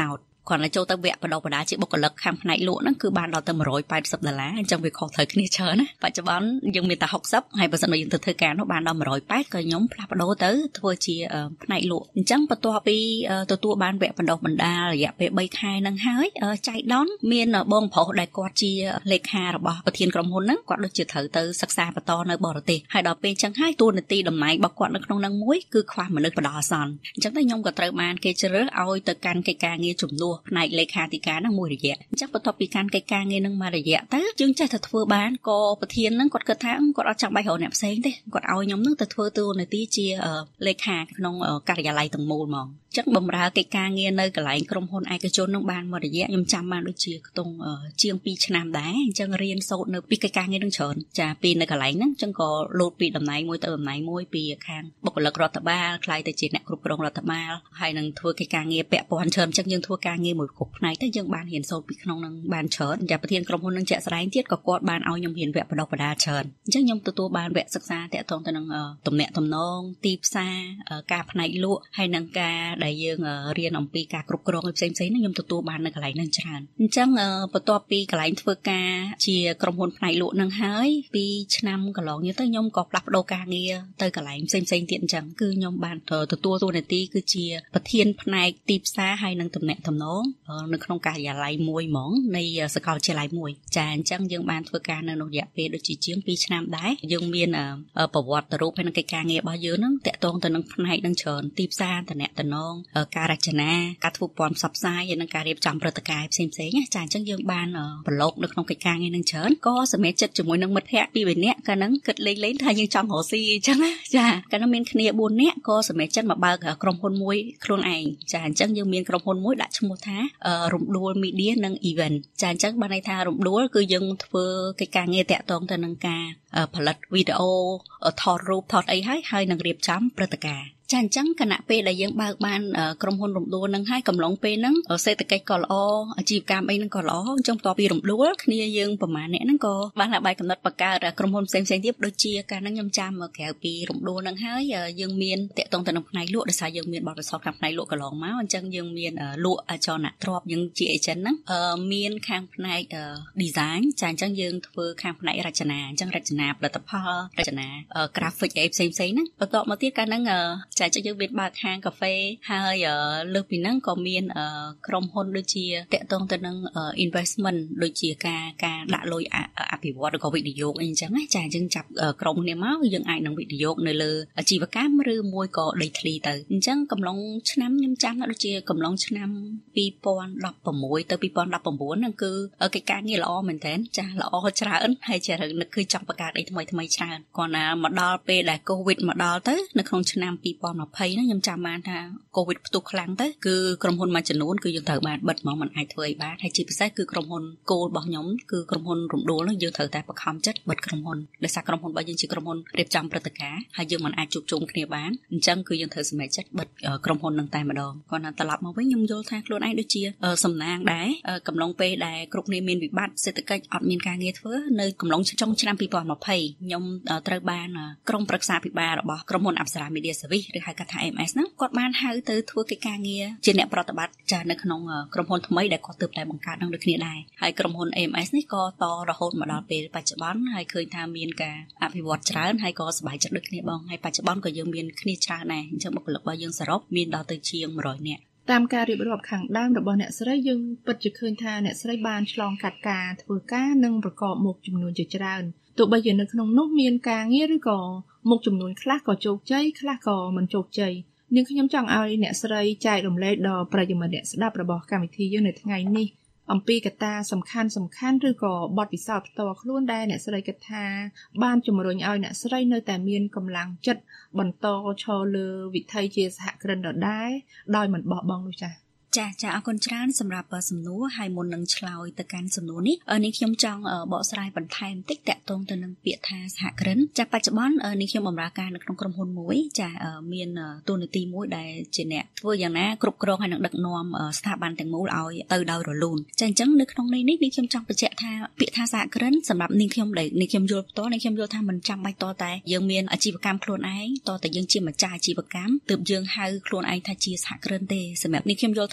គ្រាន់តែចូលទៅវគ្គបណ្ដុះបណ្ដាលជាបុគ្គលិកខាងផ្នែកលក់ហ្នឹងគឺបានដល់ទៅ$180អញ្ចឹងវាខុសត្រូវគ្នាច្រើនណាបច្ចុប្បន្នយើងមានតែ60ហើយបើសិនបើយើងទៅធ្វើការនោះបានដល់180ក៏ខ្ញុំផ្លាស់ប្ដូរទៅធ្វើជាផ្នែកលក់អញ្ចឹងបន្ទាប់ពីទទួលបានវគ្គបណ្ដុះបណ្ដាលរយៈពេល3ខែហ្នឹងហើយចៃដន្យមានបងប្រុសដែលគាត់ជាលេខារបស់ប្រធានក្រុមហ៊ុនហ្នឹងគាត់ដូចជាត្រូវទៅសិក្សាបន្តនៅបរទេសហើយដល់ពេលអញ្ចឹងហើយតួនាទីតំណែងរបស់គាត់នៅក្នុងហ្នឹងមួយគឺខ្វះមនុស្សបណ្ដោះអាសន្នអញ្ចឹងតែខ្ញុំក៏ត្រូវបានគេជ្រើសរើសឲ្យទៅកាន់កិច្ចការងារជំនួសផ្នែកលេខាធិការហ្នឹងមួយរយៈអញ្ចឹងបន្ទាប់ពីកាន់កិច្ចការងារហ្នឹងមួយរយៈទៅយើងចេះតែធ្វើបានក៏ប្រធានហ្នឹងគាត់គិតថាគាត់អត់ចាំបាច់រកអ្នកផ្សេងទេគាត់ឲ្យខ្ញុំហ្នឹងទៅធ្វើតួនាទីជាលេខាក្នុងការិយាល័យទាំងមូលហ្មងចឹងបំរើកិច្ចការងារនៅកន្លែងក្រុមហ៊ុនឯកជននឹងបានមួយរយៈខ្ញុំចាំបានដូចជាខ្ទង់ជាង2ឆ្នាំដែរអញ្ចឹងរៀនសូត្រនៅពីកិច្ចការងារនឹងច្រើនចាពីនៅកន្លែងហ្នឹងអញ្ចឹងក៏លោតពីតំណែងមួយទៅតំណែងមួយពីខាងបុគ្គលិករដ្ឋបាលខ្លាយទៅជាអ្នកគ្រប់គ្រងរដ្ឋបាលហើយនឹងធ្វើកិច្ចការងារពាក់ព័ន្ធច្រើនអញ្ចឹងយើងធ្វើការងារមួយគ្រប់ផ្នែកទៅយើងបានរៀនសូត្រពីក្នុងហ្នឹងបានច្រើនចាប្រធានក្រុមហ៊ុននឹងជាក់ស្ដែងទៀតក៏គាត់បានឲ្យខ្ញុំរៀនវគ្គបណ្ដុះបណ្ដាលច្រើនអញ្ចឹងខ្ញុំទទួលបានវគ្គសិក្សាតាក់ទងទៅនឹងទំនាក់ទំនងទីផ្សារការផ្នែកលក់ហើយនឹងការដែលយើងរៀនអំពីការគ្រប់គ្រងផ្សេងៗហ្នឹងខ្ញុំទទួលបាននៅកន្លែងហ្នឹងច្រើនអញ្ចឹងបន្ទាប់ពីកន្លែងធ្វើការជាក្រុមហ៊ុនផ្នែកលក់ហ្នឹងហើយ2ឆ្នាំកន្លងទៅខ្ញុំក៏ផ្លាស់ប្ដូរការងារទៅកន្លែងផ្សេងៗទៀតអញ្ចឹងគឺខ្ញុំបានទទួលតួនាទីគឺជាប្រធានផ្នែកទីផ្សារហើយនឹងទំនាក់ទំនងនៅក្នុងការិយាល័យមួយហ្មងនៃសាកលវិទ្យាល័យមួយចាអញ្ចឹងយើងបានធ្វើការនៅនោះរយៈពេលដូចជាជាង2ឆ្នាំដែរយើងមានប្រវត្តិរូបហើយនឹងកិច្ចការងាររបស់យើងហ្នឹងតាក់ទងទៅនឹងផ្នែកហ្នឹងច្រើនទីផ្សារទំនាក់ទំនងការរចនាការធ្វើព័ន្ធផ្សព្វផ្សាយនិងការរៀបចំព្រឹត្តិការណ៍ផ្សេងៗចាអញ្ចឹងយើងបានប្រឡូកនៅក្នុងកិច្ចការងារនឹងច្រើនក៏សម្រេចចិត្តជាមួយនឹងមិត្តភ័ក្តិ2 នាក់កាលហ្នឹងគិតលេងថាយើងចង់រកស៊ីអញ្ចឹងណាចាកាលហ្នឹងមានគ្នា4 នាក់ក៏សម្រេចចិត្តមកបើកក្រុមហ៊ុនមួយខ្លួនឯងចាអញ្ចឹងយើងមានក្រុមហ៊ុនមួយដាក់ឈ្មោះថារំដួល Media និង Event ចាអញ្ចឹងបានន័យថារំដួលគឺយើងធ្វើកិច្ចការងារតាក់ទងទៅនឹងការផលិតវីដេអូថតរូបថតអីហើយនឹងរៀបចំព្រឹត្តិការណ៍ចាអញ្ចឹងគណៈពេលដែលយើងបើកបានក្រុមហ៊ុនរំដួលនឹងហើយកំឡុងពេលហ្នឹងសេដ្ឋកិច្ចក៏ល្អអាជីវកម្មអីហ្នឹងក៏ល្អអញ្ចឹងបន្ទាប់ពីរំដួលគ្នាយើងប្រហែលអ្នកហ្នឹងក៏បានតែបាយកំណត់បង្កើតក្រុមហ៊ុនផ្សេងៗទៀតដូចជាកាលហ្នឹងខ្ញុំចាំក្រៅពីរំដួលហ្នឹងហើយយើងមានតាក់ទងទៅនឹងផ្នែកលក់ដោយសារយើងមានបទពិសោធន៍ខាងផ្នែកលក់កន្លងមកអញ្ចឹងយើងមានលក់អចលនទ្រព្យយើងជា agent ហ្នឹងមានខាងផ្នែក design ចាអញ្ចឹងយើងធ្វើខាងផ្នែករចនាអញ្ចឹងរចនាផលិតផលរចនា graphic អីផ្សេងៗហ្នឹងបន្ទាប់មកទៀតកាលហ្នឹងចាយើងមានបើកហាងកាហ្វេហើយលើសពីហ្នឹងក៏មានក្រុមហ៊ុនដូចជាតាក់ទងទៅនឹង investment ដូចជាការដាក់លុយអភិវឌ្ឍឬក៏វិនិយោគអីអញ្ចឹងណាចាយើងចាប់ក្រុមគ្នាមកយើងអាចនឹងវិនិយោគនៅលើអាជីវកម្មឬមួយក៏ដីធ្លីទៅអញ្ចឹងកំឡុងឆ្នាំខ្ញុំចាំដូចជាកំឡុងឆ្នាំ2016ទៅ2019ហ្នឹងគឺកិច្ចការងារល្អមែនតើចាល្អច្រើនហើយជារឿងនឹកគឺចង់បង្កើតអីថ្មីច្រើនគាត់ណាមកដល់ពេលដែល COVID មកដល់ទៅនៅក្នុងឆ្នាំ2020ខ្ញុំចាំបានថា COVID ផ្ទុះខ្លាំងទៅគឺក្រុមហ៊ុនមួយចំនួនគឺយើងត្រូវបានបិទហ្មងមិនអាចធ្វើអីបានហើយជាពិសេសគឺក្រុមហ៊ុនគោលរបស់ខ្ញុំគឺក្រុមហ៊ុនរំដួលនោះយើងត្រូវតែបង្ខំចិត្តបិទក្រុមហ៊ុនដោយសារក្រុមហ៊ុនរបស់យើងជាក្រុមហ៊ុនរៀបចំព្រឹត្តិការណ៍ហើយយើងមិនអាចជួបជុំគ្នាបានអញ្ចឹងគឺយើងត្រូវសម្រេចចិត្តបិទក្រុមហ៊ុននឹងតែម្ដងគាត់ណាត្រឡប់មកវិញខ្ញុំយល់ថាខ្លួនឯងដូចជាសំណាងដែរកំឡុងពេលដែលគ្រប់គ្នាមានវិបត្តិសេដ្ឋកិច្ចអត់មានការងារធ្វើនៅកំឡុងចុងឆ្នាំ2020ខ្ញុំត្រូវបានក្រុមប្រឹក្សាភិបាលរបស់ក្រុមហ៊ុនអប្សរា Media Service ឬហៅកាត់ថា MS ហ្នឹងគាត់បានហៅទៅធ្វើកិច្ចការងារជាអ្នកប្រតិបត្តិចានៅក្នុងក្រុមហ៊ុនថ្មីដែលគាត់ទើបតែបង្កើតនឹងដូចគ្នាដែរហើយក្រុមហ៊ុន MS នេះក៏តរហូតមកដល់ពេលបច្ចុប្បន្នហើយឃើញថាមានការអភិវឌ្ឍច្រើនហើយក៏សប្បាយចិត្តដូចគ្នាបងហើយបច្ចុប្បន្នក៏យើងមានគ្នាច្រើនដែរអញ្ចឹងបុគ្គលិករបស់យើងសរុបមានដល់ទៅជាង100នាក់តាមការរៀបរាប់ខាងដើមរបស់អ្នកស្រីយើងពិតជាឃើញថាអ្នកស្រីបានឆ្លងកាត់ការធ្វើការនិងប្រកបមុខចំនួនជាច្រើនទោះបីជានៅក្នុងនោះមានការងារឬក៏មុខចំនួនខ្លះក៏ជោគជ័យខ្លះក៏មិនជោគជ័យនាងខ្ញុំចង់ឲ្យអ្នកស្រីចែករំលែកដល់ប្រិយមិត្តអ្នកស្ដាប់របស់កម្មវិធីយើងនៅថ្ងៃនេះអំពីកត្តាសំខាន់ឬក៏បទពិសោធន៍ផ្ទាល់ខ្លួនដែលអ្នកស្រីគិតថាបានជំរុញឲ្យអ្នកស្រីនៅតែមានកម្លាំងចិត្តបន្តឈរលើវិថីជាសហគ្រិនដដែលដោយមិនបោះបង់នោះចា៎ចាអរគុណច្រើនសម្រាប់សំណួរហើយមុននឹងឆ្លើយទៅកាន់សំណួរនេះនាងខ្ញុំចង់បកស្រាយបន្ថែមបន្តិចតាក់ទងទៅនឹងពាក្យថាសហគ្រិនចាបច្ចុប្បន្ននាងខ្ញុំបម្រើការនៅក្នុងក្រុមហ៊ុនមួយចាមានតួនាទីមួយដែលជាអ្នកធ្វើយ៉ាងណាគ្រប់គ្រងហើយនឹងដឹកនាំស្ថាប័នទាំងមូលឲ្យទៅដោយរលូនចាអញ្ចឹងនៅក្នុងនេះនាងខ្ញុំចង់បញ្ជាក់ថាពាក្យថាសហគ្រិនសម្រាប់នាងខ្ញុំដែលនាងខ្ញុំយល់ផ្ទាល់នាងខ្ញុំយល់ថាមិនចាំបាច់តតែយើងមានអាជីវកម្មខ្លួនឯងតតែយើងជាម្ចាស់អាជីវកម្មទើបយើងហៅខ្លួនឯងថាជាសហគ្រិនទេសម្រាប់នាងខ្ញុំយល់ថា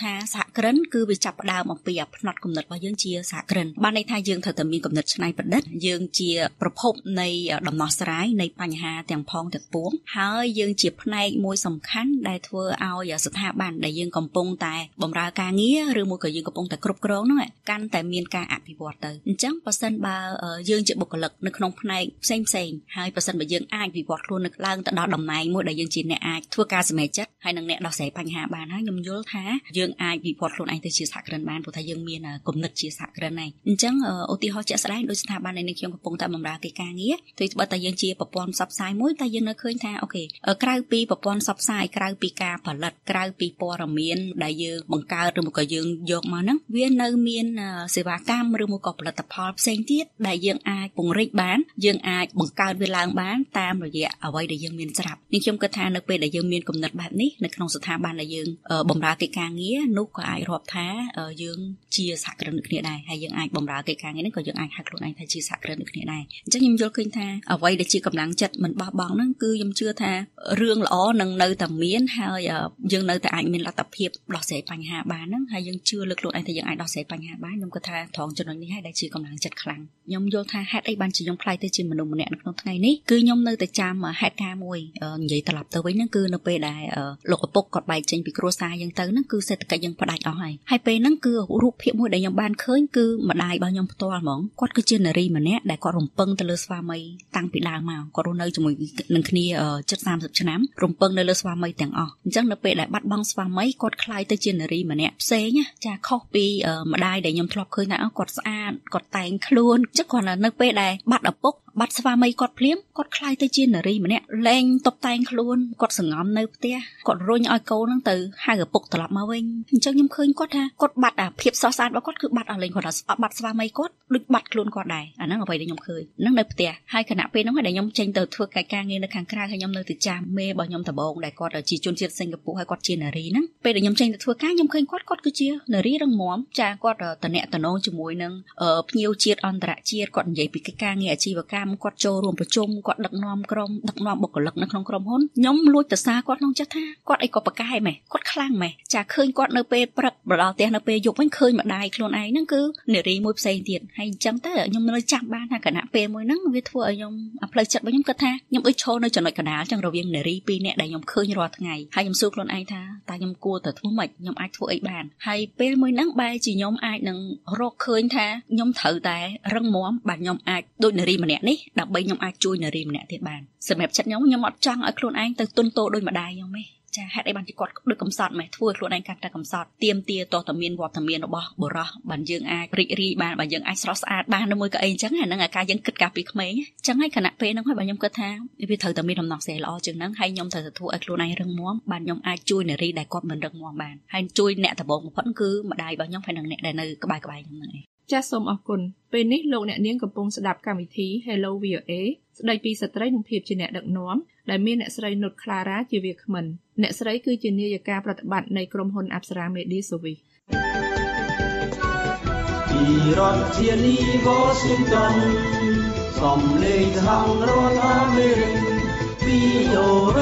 ថាសហគ្រិនគឺវាចាប់ផ្ដើមអំពីផ្នត់គំនិតរបស់យើងជាសហគ្រិនបានន័យថាយើងត្រូវតែមានគំនិតច្នៃប្រឌិតយើងជាប្រភពនៃដំណោះស្រាយនៃបញ្ហាទាំងផងទាំងពួងហើយយើងជាផ្នែកមួយសំខាន់ដែលធ្វើឲ្យស្ថាប័នដែលយើងកំពុងតែបម្រើការងារឬមួយក៏យើងកំពុងតែគ្រប់គ្រងហ្នឹងកាន់តែមានការអភិវឌ្ឍទៅអញ្ចឹងបើសិនបើយើងជាបុគ្គលិកនៅក្នុងផ្នែកផ្សេងហើយបើសិនបើយើងអាចវិវត្តខ្លួនឡើងទៅដល់តំណែងមួយដែលយើងជាអ្នកអាចធ្វើការសម្រេចចិត្តហើយនឹងអ្នកដោះស្រាយបញ្ហាបានហើយខ្ញុំយល់ថាយើងអាចវិវត្តខ្លួនឯងទៅជាសហគ្រិនបានព្រោះថាយើងមានគំនិតជាសហគ្រិនហើយអញ្ចឹងឧទាហរណ៍ជាក់ស្ដែងដោយស្ថាប័នដែលខ្ញុំកំពុងតែបម្រើកិច្ចការងារទោះបើតែយើងជាប្រព័ន្ធផ្សព្វផ្សាយមួយតែយើងនៅឃើញថាអូខេក្រៅពីប្រព័ន្ធផ្សព្វផ្សាយក្រៅពីការផលិតក្រៅពីព័ត៌មានដែលយើងបង្កើតឬមកក៏យើងយកមកហ្នឹងវានៅមានសេវាកម្មឬមកក៏ផលិតផលផ្សេងទៀតដែលយើងអាចពង្រីកបានយើងអាចបង្កើតវាឡើងបានតាមរយៈអ្វីដែលយើងមានស្រាប់នេះខ្ញុំគិតថានៅពេលដែលយើងមានគំនិតបែបនេះនៅក្នុងស្ថាប័នដែលយើងបម្រើកិច្ចការងារនោះក៏អាចរាប់ថាយើងជាសហគ្រិនដូចគ្នាដែរហើយយើងអាចបម្រើកិច្ចការងារនេះក៏យើងអាចហៅខ្លួនឯងថាជាសហគ្រិនដូចគ្នាដែរអញ្ចឹងខ្ញុំយល់ឃើញថាអ្វីដែលជាកម្លាំងចិត្តមិនបោះបង់ហ្នឹងគឺខ្ញុំជឿថារឿងល្អនឹងនៅតែមានហើយយើងនៅតែអាចមានលទ្ធភាពដោះស្រាយបញ្ហាបានហ្នឹងហើយយើងជឿលើខ្លួនឯងថាយើងអាចដោះស្រាយបញ្ហាបានខ្ញុំគិតថាត្រង់ចំណុចនេះហើយដែលជាកម្លាំងចិត្តខ្លាំងខ្ញុំយល់ថាហេតុអីបានជាខ្ញុំខ្លាចទៅជាមនុស្សម្នាក់នៅក្នុងថ្ងៃនេះគឺខ្ញុំនៅតែចាំហេតុការណ៍មួយនិយាយត្រឡប់ទៅវិញហ្នឹងគឺនៅពេលដែលលោកឪពុកគាត់បែកចេញពីគ្រួសារយើងទៅហ្នឹងគឺសេដ្ឋកិច្ចយើងផ្ដាច់អស់ហើយពេលហ្នឹងគឺរូបភាពមួយដែលខ្ញុំបានឃើញគឺម្ដាយរបស់ខ្ញុំផ្ទាល់ហ្មងគាត់គឺជានារីម្នាក់ដែលគាត់រំពឹងទៅលើស្វាមីតាំងពីដើមមកគាត់រស់នៅជាមួយនឹងគ្នាជិត30ឆ្នាំរំពឹងនៅលើស្វាមីទាំងអស់អញ្ចឹងនៅពេលដែលបាត់បង់ស្វាមីគាត់ខ្លាយទៅជានារីម្នាក់ផ្សេងចាខុសពីម្ដាយដែលខ្ញុំធ្លាប់ឃើញថាគាត់ស្អាតគាត់តែងខ្លួនចឹងគាត់នៅពេលដែលបាត់ឪពុកបាត់ស្វាមីគាត់ភ្លាមគាត់ខ្លាយទៅជានារីម្នាក់លែងតុបតែងខ្លួនគាត់សង្ងំនៅផ្ទះគាត់រុញឲ្យកូនហ្នឹងទៅហៅឪពុកត្រឡប់មកវិញអញ្ចឹងខ្ញុំឃើញគាត់ថាគាត់បាត់អាភាពស្រស់ស្អាតរបស់គាត់គឺបាត់អស់លេងគាត់បាត់ស្វាមីគាត់ដូចបាត់ខ្លួនគាត់ដែរអាហ្នឹងអ្វីដែលខ្ញុំឃើញហ្នឹងនៅផ្ទះហើយគណៈពេលហ្នឹងដែលខ្ញុំចេញទៅធ្វើកិច្ចការងារនៅខាងក្រៅហើយខ្ញុំនៅទៅចាំមេរបស់ខ្ញុំដំបងដែលគាត់ជាជនជាតិសិង្ហបុរីហើយគាត់ជានារីហ្នឹងពេលដែលខ្ញុំចេញទៅធ្វើការខ្ញុំឃើញគាត់គឺជានារីរឹងមាំចាគាត់តំណែងជាមួយនឹងភ្ញៀវជាតិអន្តរជាតិគាត់និយាយពីកិច្ចការងារអាជីវកម្មគាត់ចូលរួមប្រជុំគាត់ដឹកនាំក្រុមដឹកនាំបុគ្គលិកនៅក្នុងក្រុមហ៊ុនខ្ញុំលួចទៅសារគាត់ក្នុងចិត្តថាគាត់អីក៏ប្រកែកម៉េះគាត់ខ្លាំងម៉េះចាឃើញគាត់នៅពេលព្រឹកដល់ផ្ទះនៅពេលយប់វិញឃើញម្ដាយខ្លួនឯងហ្នឹងគឺនារីមួយផ្សេងទៀតហើយអញ្ចឹងទៅខ្ញុំនៅចាំបានថាគណៈពេលមួយហ្នឹងវាធ្វើឲ្យខ្ញុំផ្លូវចិត្តរបស់ខ្ញុំគិតថាខ្ញុំដូចឈរនៅចំណុចកណ្ដាលអញ្ចឹងរវាងនារីពីរនាក់ដែលខ្ញុំឃើញរាល់ថ្ងៃហើយខ្ញុំសួរខ្លួនឯងថាតើខ្ញុំគួរទៅធ្វើម៉េចខ្ញុំអាចធ្វើអីបានហើយពេលមួយហ្នឹងបែរជាខ្ញុំអាចនឹងរកឃើញថាខ្ញុំត្រូវតែរឹងមាំបាទខ្ញុំអាចដូចនារីម្នាក់នេះដើម្បីខ្ញុំអាចជួយនារីម្នាក់ទៀតបានសម្រាប់ចិត្តខ្ញុំអត់ចង់ឲ្យខ្លួនឯងទៅទុនតូដូចម្ដាយខ្ញុំទេចាហេតុអីបានជាគាត់ដូចកំសត់ម៉េះធ្វើឲ្យខ្លួនឯងកាន់តែកំសត់ទៀមទាតោះតែមានវត្តមានរបស់បុរសបានយើងអាចរីករាយបានបានយើងអាចស្រស់ស្អាតបាននៅមួយក៏អីអញ្ចឹងហ្នឹងអាការយើងគិតកាលពីក្មេងអញ្ចឹងហើយគណៈពេលហ្នឹងហើយបាទខ្ញុំគិតថាវាត្រូវតែមានដំណោះស្រាយល្អជាងហ្នឹងហើយខ្ញុំត្រូវតែធ្វើឲ្យខ្លួនឯងរឹងមាំបានខ្ញុំអាចជួយនារីដែលគាត់មិនរឹងមាំបានហើយជួយអ្នកដំបងបំផុតគឺម្ដាយរបស់ខ្ញុំហើយនឹងអ្នកដែលនៅក្បែរខ្ញុំហ្នឹងឯងចាសសូមអរគុណពេលនេះលោកអ្នកនាងកំពុងស្ដាប់កម្មវិធី Hello VOA ស្ដីពីស្ត្រីនិងភាពជាអ្នកដឹកនាំដែលមានអ្នកស្រីនុតក្លារ៉ាជាវាគ្មិនអ្នកស្រីគឺជានាយិកាប្រតិបត្តិនៃក្រុមហ៊ុន Apsara Media Service ពីរដ្ឋធានី Washington សំឡេងសហរដ្ឋអាមេរិក VOA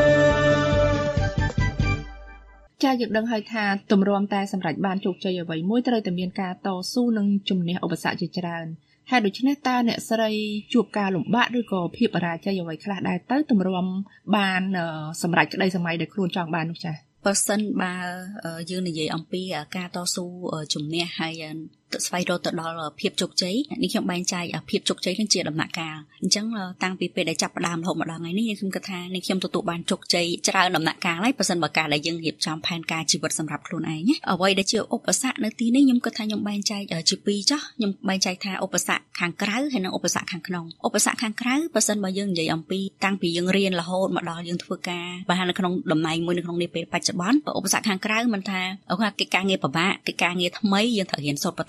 ចាយើងដឹងហើយថាទម្រាំតែសម្រាប់បានជោគជ័យអ្វីមួយត្រូវតែមានការតស៊ូនិងជំនះឧបសគ្គជាច្រើនហើយដូច្នេះតើអ្នកស្រីជួបការលំបាកឬក៏ភាពបរាជ័យអ្វីខ្លះដែរទៅទម្រាំបានសម្រាប់ក្តីសម័យដែលខ្លួនចង់បាននោះចា៎បើសិនបើយើងនិយាយអំពីការតស៊ូជំនះហើយស្វែងរកទៅដល់ភាពជោគជ័យនេះខ្ញុំបែងចែកភាពជោគជ័យនឹងជាដំណាក់កាលអញ្ចឹងតាំងពីពេលដែលចាប់ផ្ដើមរហូតមកដល់ថ្ងៃនេះខ្ញុំគិតថានេះខ្ញុំទទួលបានជោគជ័យច្រើនដំណាក់កាលហើយបើសិនបើការដែលយើងរៀបចំផែនការជីវិតសម្រាប់ខ្លួនឯងអ្វីដែលជាឧបសគ្គនៅទីនេះខ្ញុំគិតថាខ្ញុំបែងចែកជាពីរចុះខ្ញុំបែងចែកថាឧបសគ្គខាងក្រៅហើយនិងឧបសគ្គខាងក្នុងឧបសគ្គខាងក្រៅបើសិនបើយើងនិយាយអំពីតាំងពីយើងរៀនរហូតមកដល់យើងធ្វើការបាននៅក្នុងតំណែងមួយនៅក្នុងនេះពេលបច្ចុប្បន្នឧបសគ្គខាងក្រៅមិនថាកិច្ចការងារពិបាកកិច្ចការងារថ្មីយើងត្រូវរៀនសូត្របន្ថ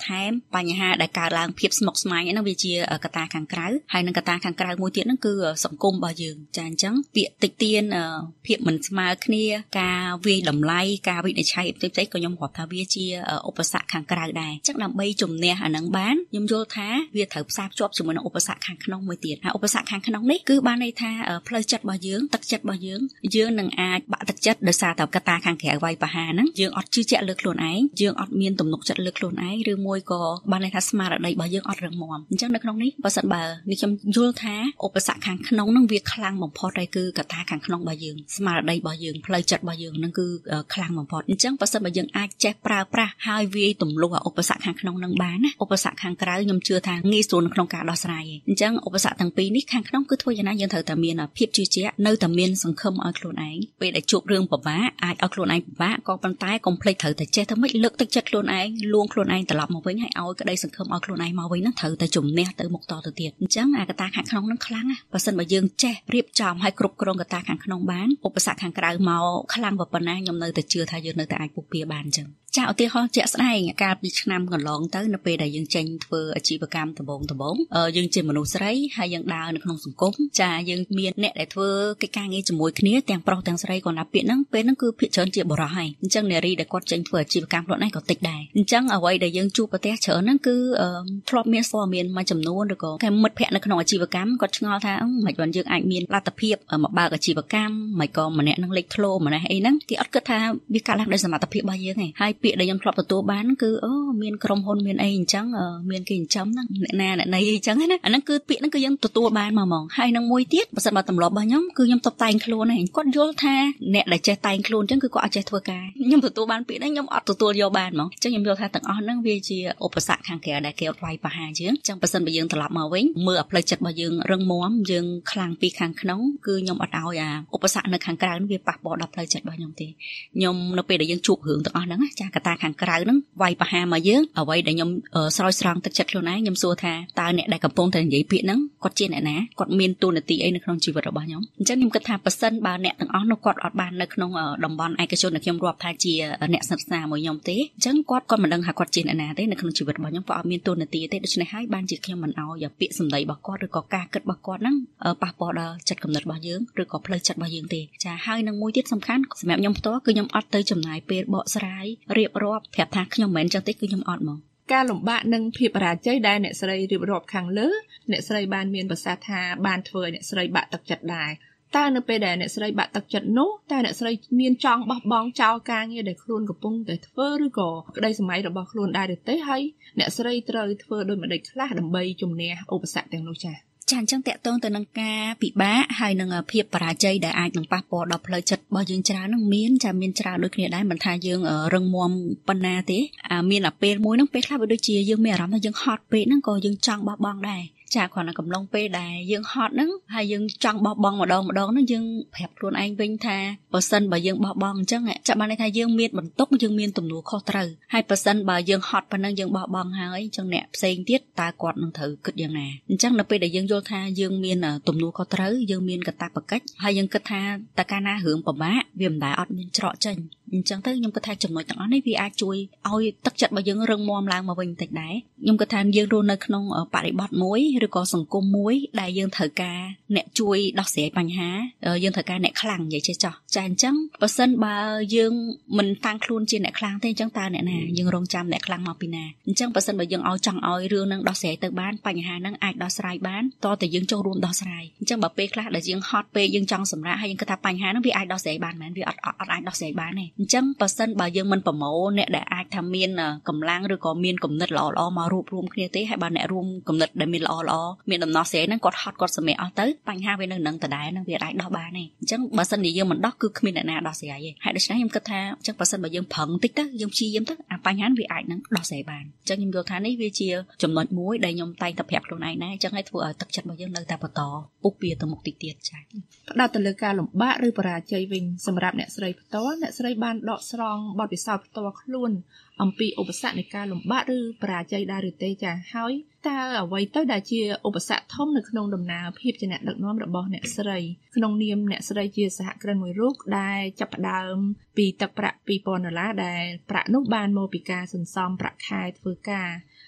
ថែមបញ្ហាដែលកើតឡើងភាពស្មុគស្មាញហ្នឹងវាជាកត្តាខាងក្រៅហើយនឹងកត្តាខាងក្រៅមួយទៀតហ្នឹងគឺសង្គមរបស់យើងចាអញ្ចឹងពាក្យតិចទៀនភាពមិនស្មើគ្នាការវាយតម្លៃការវិនិច្ឆ័យផ្សេងៗក៏ខ្ញុំរាប់ថាវាជាឧបសគ្គខាងក្រៅដែរអញ្ចឹងដើម្បីជំនះអាហ្នឹងបានខ្ញុំយល់ថាវាត្រូវផ្សារភ្ជាប់ជាមួយនឹងឧបសគ្គខាងក្នុងមួយទៀតហើយឧបសគ្គខាងក្នុងនេះគឺបានន័យថាផ្លូវចិត្តរបស់យើងទឹកចិត្តរបស់យើងនឹងអាចបាក់ទឹកចិត្តដោយសារតែកត្តាខាងក្រៅវាយប្រហារហ្នឹងយើងអត់ជឿជាក់លើខ្លួនឯងយើងអត់មានទំនុកចិត្តលើខ្លួនឯងឬមួយក៏បានន័យថាស្មារតីរបស់យើងអត់រឹងមាំអញ្ចឹងនៅក្នុងនេះបើសិនបើនេះខ្ញុំយល់ថាឧបសគ្គខាងក្នុងហ្នឹងវាខ្លាំងបំផុតហើយគឺកត្តាខាងក្នុងរបស់យើងស្មារតីរបស់យើងផ្លូវចិត្តរបស់យើងហ្នឹងគឺខ្លាំងបំផុតអញ្ចឹងបើសិនបើយើងអាចចេះប្រើប្រាស់ហើយវាយទម្លុះឧបសគ្គខាងក្នុងហ្នឹងបានណាឧបសគ្គខាងក្រៅខ្ញុំជឿថាងាយស្រួលក្នុងការដោះស្រាយអញ្ចឹងឧបសគ្គទាំងពីរនេះខាងក្នុងគឺធ្វើយ៉ាងណាយើងត្រូវតែមានភាពជឿជាក់នៅតែមានសង្ឃឹមឲ្យខ្លួនឯងពេលដែលជួបរឿងពិបាកអាចឲ្យខ្លួនឯងពិបាកក៏ប៉ុន្តែកុំភ្លេចត្រូវតែចេះធ្វើម៉េចលើកទឹកចិត្តខ្លួនឯងលួងខ្លួនឯងត្រឡប់មកវិញហើយឲ្យក្តីសង្ឃឹមឲ្យខ្លួនឯងមកវិញហ្នឹងត្រូវតែជំនះទៅមុខតទៅទៀតអញ្ចឹងអាកត្តាខាងក្នុងហ្នឹងខ្លាំងណាស់បើសិនបើយើងចេះរៀបចំឲ្យគ្រប់គ្រងកត្តាខាងក្នុងបានឧបសគ្គខាងក្រៅមកខ្លាំងប៉ុណ្ណាខ្ញុំនៅតែជឿថាយើងនៅតែអាចពុះពៀបានអញ្ចឹងចាឧទាហរណ៍ជាក់ស្ដែងកាលពីឆ្នាំកន្លងទៅនៅពេលដែលយើងចេញធ្វើអាជីវកម្មដំបូងយើងជាមនុស្សស្រីហើយយើងដើរនៅក្នុងសង្គមចាយើងមានអ្នកដែលធ្វើកិច្ចការងារជាមួយគ្នាទាំងប្រុសទាំងស្រីគាត់ណាពាក្យហ្នឹងពេលហ្នឹងគឺភាគច្រើនជាបុរសហើយអញ្ចឹងនារីដែលគាត់ចេញធ្វើអាជីវកម្មខ្លួនឯងក៏តិចដែរអញ្ចឹងអ្វីដែលយើងជួបប្រទះច្រើនហ្នឹងគឺធ្លាប់មានព័ត៌មានមួយចំនួនឬក៏គេមិត្តភ័ក្តិនៅក្នុងអាជីវកម្មគាត់ឆ្ងល់ថាមិនបានយើងអាចមានលទ្ធភាពមកបើកអាជីវកម្មមិនក៏ម្នាក់នឹងលេចធ្លោម្នាក់អីហ្នឹងគេអត់គិតថាវាកើតឡើងដោយសមត្ថភាពរបស់យើងទេហើយពាក្យដែលខ្ញុំធ្លាប់ទទួលបានគឺមានក្រុមហ៊ុនមានអីអញ្ចឹងមានគេចិញ្ចឹមហ្នឹងអ្នកណាអ្នកណីអញ្ចឹងណាអាហ្នឹងគឺពាក្យហ្នឹងគឺយើងទទួលបានមកហ្មងហើយនឹងមួយទៀតបើសិនបើទម្លាប់របស់ខ្ញុំគឺខ្ញុំតុបតែងខ្លួនឯងគាត់យល់ថាអ្នកដែលចេះតែងខ្លួនអញ្ចឹងគឺគាត់អត់ចេះធ្វើការខ្ញុំទទួលបានពាក្យហ្នឹងខ្ញុំអត់ទទួលយកបានហ្មងអញ្ចឹងខ្ញុំយល់ថាទាំងអស់ហ្នឹងវាជាឧបសគ្គខាងក្រៅដែលគេអត់វាយប្រហារយើងអញ្ចឹងបើសិនបើយើងត្រឡប់មកវិញមើលឲ្យផ្លូវចិត្តរបស់យើងរឹងមាំយើងខ្លាំងពីខាងក្នុងគឺខ្ញុំអត់ឲ្យឧបសគ្គនៅខាងក្រៅហ្នឹងវាប៉ះពាល់ដល់ផ្លូវចិត្តរបស់ខ្ញុំទេខ្ញុំនៅពេលដែលយើងជួបរឿងទាំងអស់ហ្នឹងចាកត្តាខាងក្រៅហ្នឹងវាយប្រហារមកយើងអ្វីដែលខ្ញុំស្រោចស្រង់ទឹកចិត្តខ្លួនឯងខ្ញុំសួរថាតើអ្នកដែលកំពុងតែនិយាយពាក្យហ្នឹងគាត់ជាអ្នកណាគាត់មានតួនាទីអីនៅក្នុងជីវិតរបស់ខ្ញុំអញ្ចឹងខ្ញុំគិតថាប៉ះសិនបើអ្នកទាំងអស់នោះគាត់អត់បាននៅក្នុងតំបន់ឯកជនដែលខ្ញុំរាប់ថាជាអ្នកសិក្សាមួយខ្ញុំទេអញ្ចឹងគាត់មិនដឹងថាគាត់ជាអ្នកណាទេនៅក្នុងជីវិតរបស់ខ្ញុំគាត់អត់មានតួនាទីទេដូច្នេះហើយបានជាខ្ញុំមិនឲ្យពាក្យសម្ដីរបស់គាត់ឬក៏ការគិតរបស់គាត់ហ្នឹងប៉ះពាល់ដល់ចិត្តគំនិតរបស់យើងឬក៏ផ្លូវចិត្តរបស់យើងទេចាហើយនឹងមួយទៀតសំខាន់សម្រាប់ខ្ញុំផ្ទាល់គឺខ្ញុំអត់ទៅចំណាយពេលបកស្រាយរៀបរាប់ប្រាប់ថាខ្ញុំមិនមែនចឹងទេគឺខ្ញុំអត់មកការលំបាកនិងភាពបរាជ័យដែលអ្នកស្រីរៀបរាប់ខាងលើអ្នកស្រីបានមានប្រសាសន៍ថាបានធ្វើឲ្យអ្នកស្រីបាក់ទឹកចិត្តដែរតើនៅពេលដែលអ្នកស្រីបាក់ទឹកចិត្តនោះតើអ្នកស្រីមានចង់បោះបង់ចោលការងារដែលខ្លួនកំពុងតែធ្វើឬក៏ក្តីសម័យរបស់ខ្លួនដែរឬទេហើយអ្នកស្រីត្រូវធ្វើដូចម្តេចខ្លះដើម្បីជំនះឧបសគ្គទាំងនោះចា៎ចាអញ្ចឹងតកតងទៅនឹងការពិបាកហើយនឹងភាពបរាជ័យដែលអាចនឹងប៉ះពាល់ដល់ផ្លូវចិត្តរបស់យើងច្រើននឹងមានច្រើនដូចគ្នាដែរមិនថាយើងរឹងមាំប៉ុណ្ណាទេមានពេលមួយហ្នឹងពេលខ្លះវាដូចជាយើងមានអារម្មណ៍ថាយើងហត់ពេកហ្នឹងក៏យើងចង់បោះបង់ដែរចាគ្រាន់តែកំឡុងពេលដែលយើងហត់ហ្នឹងហើយយើងចង់បោះបង់ម្ដងហ្នឹងយើងប្រាប់ខ្លួនឯងវិញថាបើសិនបើយើងបោះបង់អញ្ចឹងចាបានន័យថាយើងមានបន្ទុកយើងមានទំនួលខុសត្រូវហើយបើសិនបើយើងហត់ប៉ុណ្ណឹងយើងបោះបង់ហើយអញ្ចឹងអ្នកផ្សេងទៀតតើគាត់នឹងត្រូវគិតយ៉ាងណាអញ្ចឹងនៅពេលដែលយើងយល់ថាយើងមានទំនួលខុសត្រូវយើងមានកាតព្វកិច្ចហើយយើងគិតថាតើកាលណារឿងពិបាកវាមិនដែលអត់មានច្រកចេញអញ្ចឹងទៅខ្ញុំគិតថាចំណុចទាំងអស់នេះវាអាចជួយឲ្យទឹកចិត្តរបស់យើងរឹងមាំឡើងមកវិញបន្តិចដែរខ្ញុំគិតថាយើងរស់នៅក្នុងបរិបទមួយឬក៏សង្គមមួយដែលយើងត្រូវការអ្នកជួយដោះស្រាយបញ្ហាយើងត្រូវការអ្នកខ្លាំងនិយាយចេះចោះចាអញ្ចឹងបើសិនបើយើងមិនតាំងខ្លួនជាអ្នកខ្លាំងទេអញ្ចឹងតើអ្នកណាយើងរងចាំអ្នកខ្លាំងមកពីណាអញ្ចឹងបើសិនបើយើងចង់ឲ្យរឿងហ្នឹងដោះស្រាយទៅបានបញ្ហាហ្នឹងអាចដោះស្រាយបានតើតែយើងចូលរួមដោះស្រាយអញ្ចឹងបើពេលខ្លះដែលយើងហត់ពេកយើងចង់សម្រាកហើយយើងគិតថាបញ្ហាហ្នឹងវាអាចដោះស្រាយបានមែនវាអត់អាចដោះស្រាយបានទេអញ្ចឹងបើសិនបើយើងមិនប្រមូលអ្នកដែលអាចថាមានកម្លាំងឬក៏មានគំនិតល្អៗមករួបរวมគ្នាទេហើយបើអ្នករួមគំនិតដែលមានល្អមានដំណោះស្រាយហ្នឹងគាត់ហត់គាត់សម្រាកអស់ទៅបញ្ហាវានៅនឹងដដែលហ្នឹងវាអាចដោះបានទេអញ្ចឹងបើសិនជាយើងមិនដោះគឺគ្មានអ្នកណាដោះស្រាយទេហើយដូច្នេះខ្ញុំគិតថាអញ្ចឹងបើសិនបើយើងប្រឹងតិចទៅយើងព្យាយាមទៅអាបញ្ហាវាអាចនឹងដោះស្រាយបានអញ្ចឹងខ្ញុំយល់ថានេះវាជាចំណុចមួយដែលខ្ញុំតែងតែប្រាប់ខ្លួនឯងដែរអញ្ចឹងឲ្យធ្វើឲ្យទឹកចិត្តរបស់យើងនៅតែបន្តពុះពៀទៅមុខទៀតចា៎ផ្ដោតទៅលើការលំបាកឬបរាជ័យវិញសម្រាប់អ្នកស្រីផ្ទាល់អ្នកស្រីបានដកស្រង់បទពិសោធន៍ផ្ទាល់ខ្លួនអំពីឧបសគ្គនៃការលំបាកឬបរាជ័យដែរឬទេចា៎ហើយតើអ្វីទៅដែលជាឧបសគ្គធំនៅក្នុងដំណើរភាពជាអ្នកដឹកនាំរបស់អ្នកស្រីក្នុងនាមអ្នកស្រីជាសហគ្រិនមួយរូបដែលចាប់ផ្ដើមពីទឹកប្រាក់$2,000ដែលប្រាក់នោះបានមកពីការសន្សំប្រាក់ខែធ្វើការ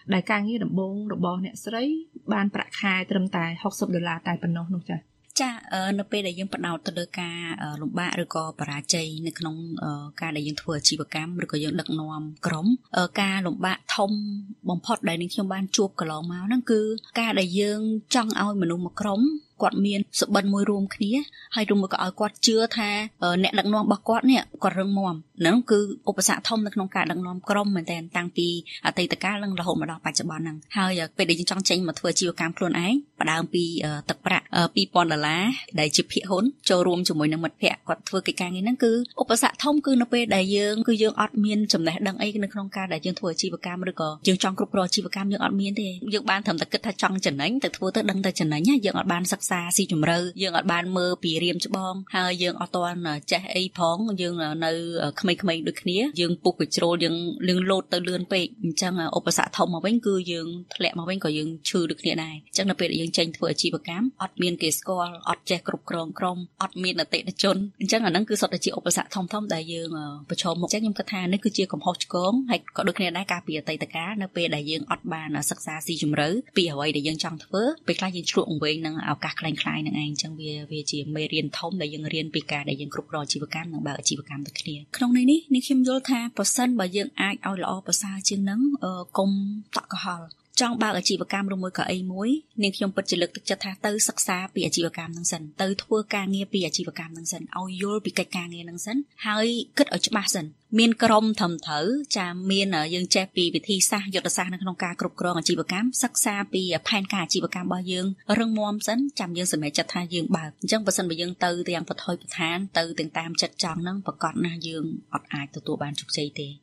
ដែលការងារដំបូងរបស់អ្នកស្រីបានប្រាក់ខែត្រឹមតែ$60តែប៉ុណ្ណោះនោះចា៎ចានៅពេលដែលយើងផ្ដោតទៅលើការលំបាកឬក៏បរាជ័យនៅក្នុងការដែលយើងធ្វើអាជីវកម្មឬក៏យើងដឹកនាំក្រុមការលំបាកធំបំផុតដែលនាងខ្ញុំបានជួបកន្លងមកហ្នឹងគឺការដែលយើងចង់ឲ្យមនុស្សមួយក្រុមគាត់មានសុបិនមួយរួមគ្នាហើយរួមមកក៏ឲ្យគាត់ជឿថាអ្នកដឹកនាំរបស់គាត់នេះគាត់រឹងមាំហ្នឹងគឺឧបសគ្គធំនៅក្នុងការដឹកនាំក្រុមមែនតើតាំងពីអតីតកាលនិងរហូតមកដល់បច្ចុប្បន្នហ្នឹងហើយពេលដែលយើងចង់ចេញមកធ្វើអាជីវកម្មខ្លួនឯងផ្ដើមពីទឹកប្រាក់$2,000ដែលជាភាគហ៊ុនចូលរួមជាមួយនឹងមិត្តភ័ក្តិគាត់ធ្វើកិច្ចការងារហ្នឹងគឺឧបសគ្គធំគឺនៅពេលដែលយើងអត់មានចំណេះដឹងអីនៅក្នុងការដែលយើងធ្វើអាជីវកម្មឬក៏យើងចង់គ្រប់គ្រងអាជីវកម្មយើងអត់មានទេយើងបានត្រឹមតែគិតថាចង់ចំណេញទៅធ្វើទៅដឹងតែចំណេញយើងអត់បានសិក្សាស៊ីជម្រៅយើងអត់បានមើលពីរៀមច្បងហើយយើងអត់ទាន់ចេះអីផងយើងនៅក្មេងៗដូចគ្នាយើងពុះកជ្រោលយើងលោតទៅលឿនពេកអញ្ចឹងឧបសគ្គធំមកវិញគឺយើងធ្លាក់មកវិញក៏យើងឈឺដូចគ្នាដែរអញ្ចឹងនៅពេលដែលយើងចេញធ្វើអាជីវកម្មអត់មានគេស្គាល់អត់ចេះគ្រប់គ្រងក្រុមអត់មានអតិថិជនអញ្ចឹងអាហ្នឹងគឺសុទ្ធតែជាឧបសគ្គធំៗដែលយើងប្រឈមមុខអញ្ចឹងខ្ញុំគិតថានេះគឺជាកំហុសឆ្គងហើយក៏ដូចគ្នាដែរការពីអតីតកាលនៅពេលដែលយើងអត់បានសិក្សាស៊ីជម្រៅពីអ្វីដែលយើងចង់ធ្វើពេលខ្លះយើងឆ្លក់អង្វែងនឹងឱកាសคล้ายៗនឹងឯងអញ្ចឹងវាជាមេរៀនធំដែលយើងរៀនពីការដែលយើងគ្រប់គ្រងអាជីវកម្មនិងបើកអាជីវកម្មដូចគ្នាក្នុងន័យនេះខ្ញុំយល់ថាប្រសិនបើយើងអាចឲ្យល្អប្រសើរជាងហ្នឹងកុំតក់កុហលចង់បើកអាជីវកម្មឬមួយក៏អីមួយនាងខ្ញុំពិតជាលើកទឹកចិត្តថាទៅសិក្សាពីអាជីវកម្មហ្នឹងសិនទៅធ្វើការងារពីអាជីវកម្មហ្នឹងសិនឲ្យយល់ពីកិច្ចការងារហ្នឹងសិនហើយគិតឲ្យច្បាស់សិនមានក្រុមត្រឹមត្រូវចាមានយើងចេះពីវិធីសាស្ត្រយុទ្ធសាស្ត្រនៅក្នុងការគ្រប់គ្រងអាជីវកម្មសិក្សាពីផែនការអាជីវកម្មរបស់យើងរឹងមាំសិនចាំយើងសម្រេចចិត្តថាយើងបើកអញ្ចឹងបើសិនបើយើងទៅទាំងបថុយប្រឋានទៅទាំងតាមចិត្តចង់ហ្នឹងប្រកាសណាស់យើងអត់អាចទទួលបានជោគជ័យទេ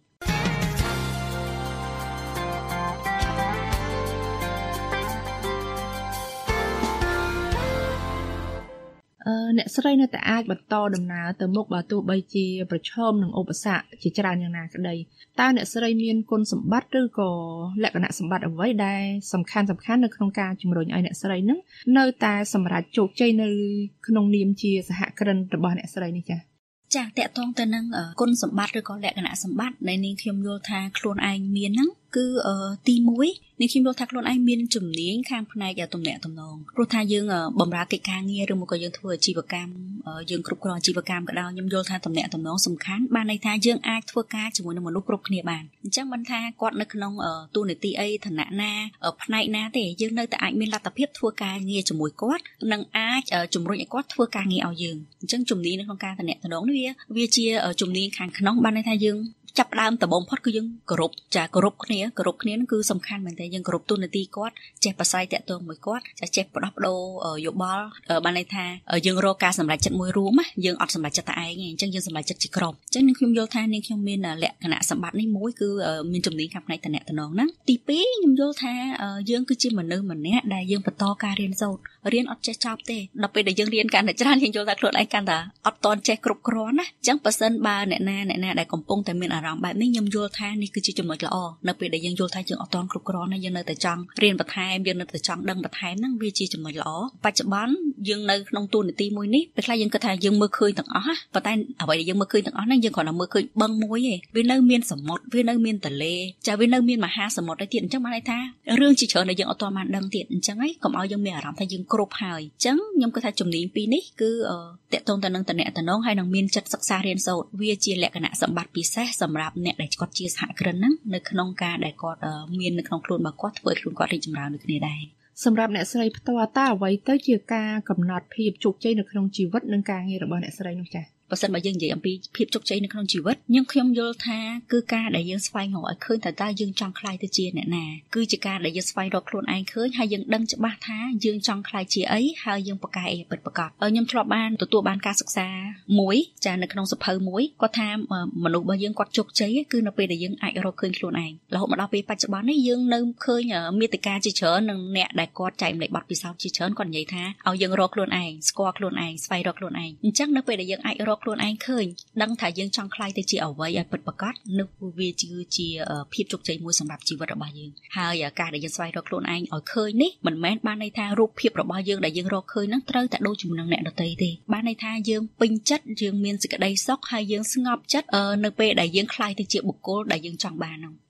អ្នកស្រីនៅតែអាចបន្តដំណើរទៅមុខបើទោះបីជាប្រឈមនឹងឧបសគ្គជាច្រើនយ៉ាងណាក្តីតើអ្នកស្រីមានគុណសម្បត្តិឬក៏លក្ខណៈសម្បត្តិអ្វីដែលសំខាន់នៅក្នុងការជំរុញឲ្យអ្នកស្រីនឹងនៅតែសម្រេចជោគជ័យនៅក្នុងនាមជាសហគ្រិនរបស់អ្នកស្រីនេះចាតកតងទៅនឹងគុណសម្បត្តិឬក៏លក្ខណៈសម្បត្តិដែលនាងខ្ញុំយល់ថាខ្លួនឯងមានហ្នឹងគឺទី1នាងខ្ញុំយល់ថាខ្លួនឯងមានជំនាញខាងផ្នែកទំនាក់ទំនងព្រោះថាយើងបម្រើកិច្ចការងារឬមកក៏យើងធ្វើអាជីវកម្មយើងគ្រប់គ្រងអាជីវកម្មក៏ដោយខ្ញុំយល់ថាទំនាក់ទំនងសំខាន់បានន័យថាយើងអាចធ្វើការជាមួយនឹងមនុស្សគ្រប់គ្នាបានអញ្ចឹងមិនថាគាត់នៅក្នុងតួនាទីអីឋានៈណាផ្នែកណាទេយើងនៅតែអាចមានលទ្ធភាពធ្វើការងារជាមួយគាត់និងអាចជំរុញឲ្យគាត់ធ្វើការងារឲ្យយើងអញ្ចឹងជំនាញនៅក្នុងការទំនាក់ទំនងនេះវាជាជំនាញខាងក្នុងបានន័យថាយើងចាប់ដើមដំបូងផុតគឺយើងគោរពគ្នាហ្នឹងគឺសំខាន់មែនតើយើងគោរពទូនាទីគាត់ចេះប្រស័យតាក់ទងមួយគាត់ចេះផ្ដោះប្ដូរយោបល់បានន័យថាយើងរកការសម្រេចចិត្តមួយរួមណាយើងអត់សម្រេចចិត្តតែឯងទេអញ្ចឹងយើងសម្រេចចិត្តជាក្រុមអញ្ចឹងខ្ញុំយល់ថានាងខ្ញុំមានលក្ខណៈសម្បត្តិនេះមួយគឺមានជំនាញខាងផ្នែកតំណែងហ្នឹងទី2ខ្ញុំយល់ថាយើងគឺជាមនុស្សម្នាក់ដែលយើងបន្តការរៀនសូត្ររៀនអត់ចេះចប់ទេដល់ពេលដែលយើងរៀនកាន់តែច្រើនយើងយល់ថាខ្លួនឯងកាន់តែអត់តន់ចេះគ្រប់គ្រាន់ណាអញ្ចឹងបើសិនបើអ្នកណាដែលកំពុងតែមានអារម្មណ៍បែបនេះខ្ញុំយល់ថានេះគឺជាចំណុចល្អនៅពេលដែលយើងយល់ថាយើងអត់តន់គ្រប់គ្រាន់ណាយើងនៅតែចង់រៀនបន្ថែមយើងនៅតែចង់ដឹងបន្ថែមហ្នឹងវាជាចំណុចល្អបច្ចុប្បន្នយើងនៅក្នុងតួនាទីមួយនេះពេលខ្លះយើងគិតថាយើងមើលឃើញទាំងអស់ណាប៉ុន្តែអ្វីដែលយើងមើលឃើញទាំងអស់ហ្នឹងយើងគ្រាន់តែមើលឃើញបឹងមួយទេវានៅមានសមុទ្រវានៅមានទន្លេចាវានៅមានមហាសមុទ្រទៀតអញ្ចឹងបានន័យថារឿងជាច្រើនដែលយើងអត់ទាន់បានដឹងទៀតអញ្ចឹងហើយកុំឲ្យយើងមានអារម្មណ៍ថាយើងគ្រប់ហើយអញ្ចឹងខ្ញុំគិតថាជំនាញពីរនេះគឺតកតងទៅនឹងតំណែងហើយនឹងមានចិត្តសិក្សារៀនសូត្រវាជាលក្ខណៈសម្បត្តិពិសេសសម្រាប់អ្នកដែលគាត់ជាសហគ្រិនហ្នឹងនៅក្នុងការដែលគាត់មាននៅក្នុងខ្លួនរបស់គាត់ធ្វើឲ្យខ្លួនគាត់រីកចម្រើនដូចគ្នាដែរសម្រាប់អ្នកស្រីផ្ទាល់តើអ្វីទៅជាការកំណត់ភាពជោគជ័យនៅក្នុងជីវិតនិងការងាររបស់អ្នកស្រីនោះចា៎បើសិនបើយើងនិយាយអំពីភាពជោគជ័យនៅក្នុងជីវិតខ្ញុំយល់ថាគឺការដែលយើងស្វែងរកឲ្យឃើញតើយើងចង់ក្លាយទៅជាអ្នកណាគឺជាការដែលយើងស្វែងរកខ្លួនឯងឃើញហើយយើងដឹងច្បាស់ថាយើងចង់ក្លាយជាអីហើយយើងប្រកែកអីពិតប្រាកដខ្ញុំធ្លាប់បានទទួលបានការសិក្សាមួយចានៅក្នុងសភៅមួយគាត់ថាមនុស្សរបស់យើងគាត់ជោគជ័យគឺនៅពេលដែលយើងអាចរកឃើញខ្លួនឯងរហូតមកដល់ពេលបច្ចុប្បន្ននេះយើងនៅឃើញមាតិកាជាច្រើននិងអ្នកដែលគាត់ចែកម្លែកបទពិសោធន៍ជាច្រើនគាត់និយាយថាឲ្យយើងរកខ្លួនឯងស្គាល់ខ្លួនឯងស្វែងរកខ្លួនឯងអញ្ចឹងនៅពេលដែលយើងអាចរកខ្លួនឯងឃើញដឹងថាយើងចង់ក្លាយទៅជាអ្វីឲ្យពិតប្រាកដនោះវាជាភាពជោគជ័យមួយសម្រាប់ជីវិតរបស់យើងហើយការដែលយើងស្វែងរកខ្លួនឯងឲ្យឃើញនេះមិនមែនបានន័យថារូបភាពរបស់យើងដែលយើងរកឃើញហ្នឹងត្រូវតែដូចជាមួយនឹងអ្នកដទៃទេបានន័យថាយើងពេញចិត្តយើងមានសេចក្តីសុខហើយយើងស្ងប់ចិត្តនៅពេលដែលយើងក្លាយទៅជាបុគ្គលដែលយើងចង់បានហ្នឹង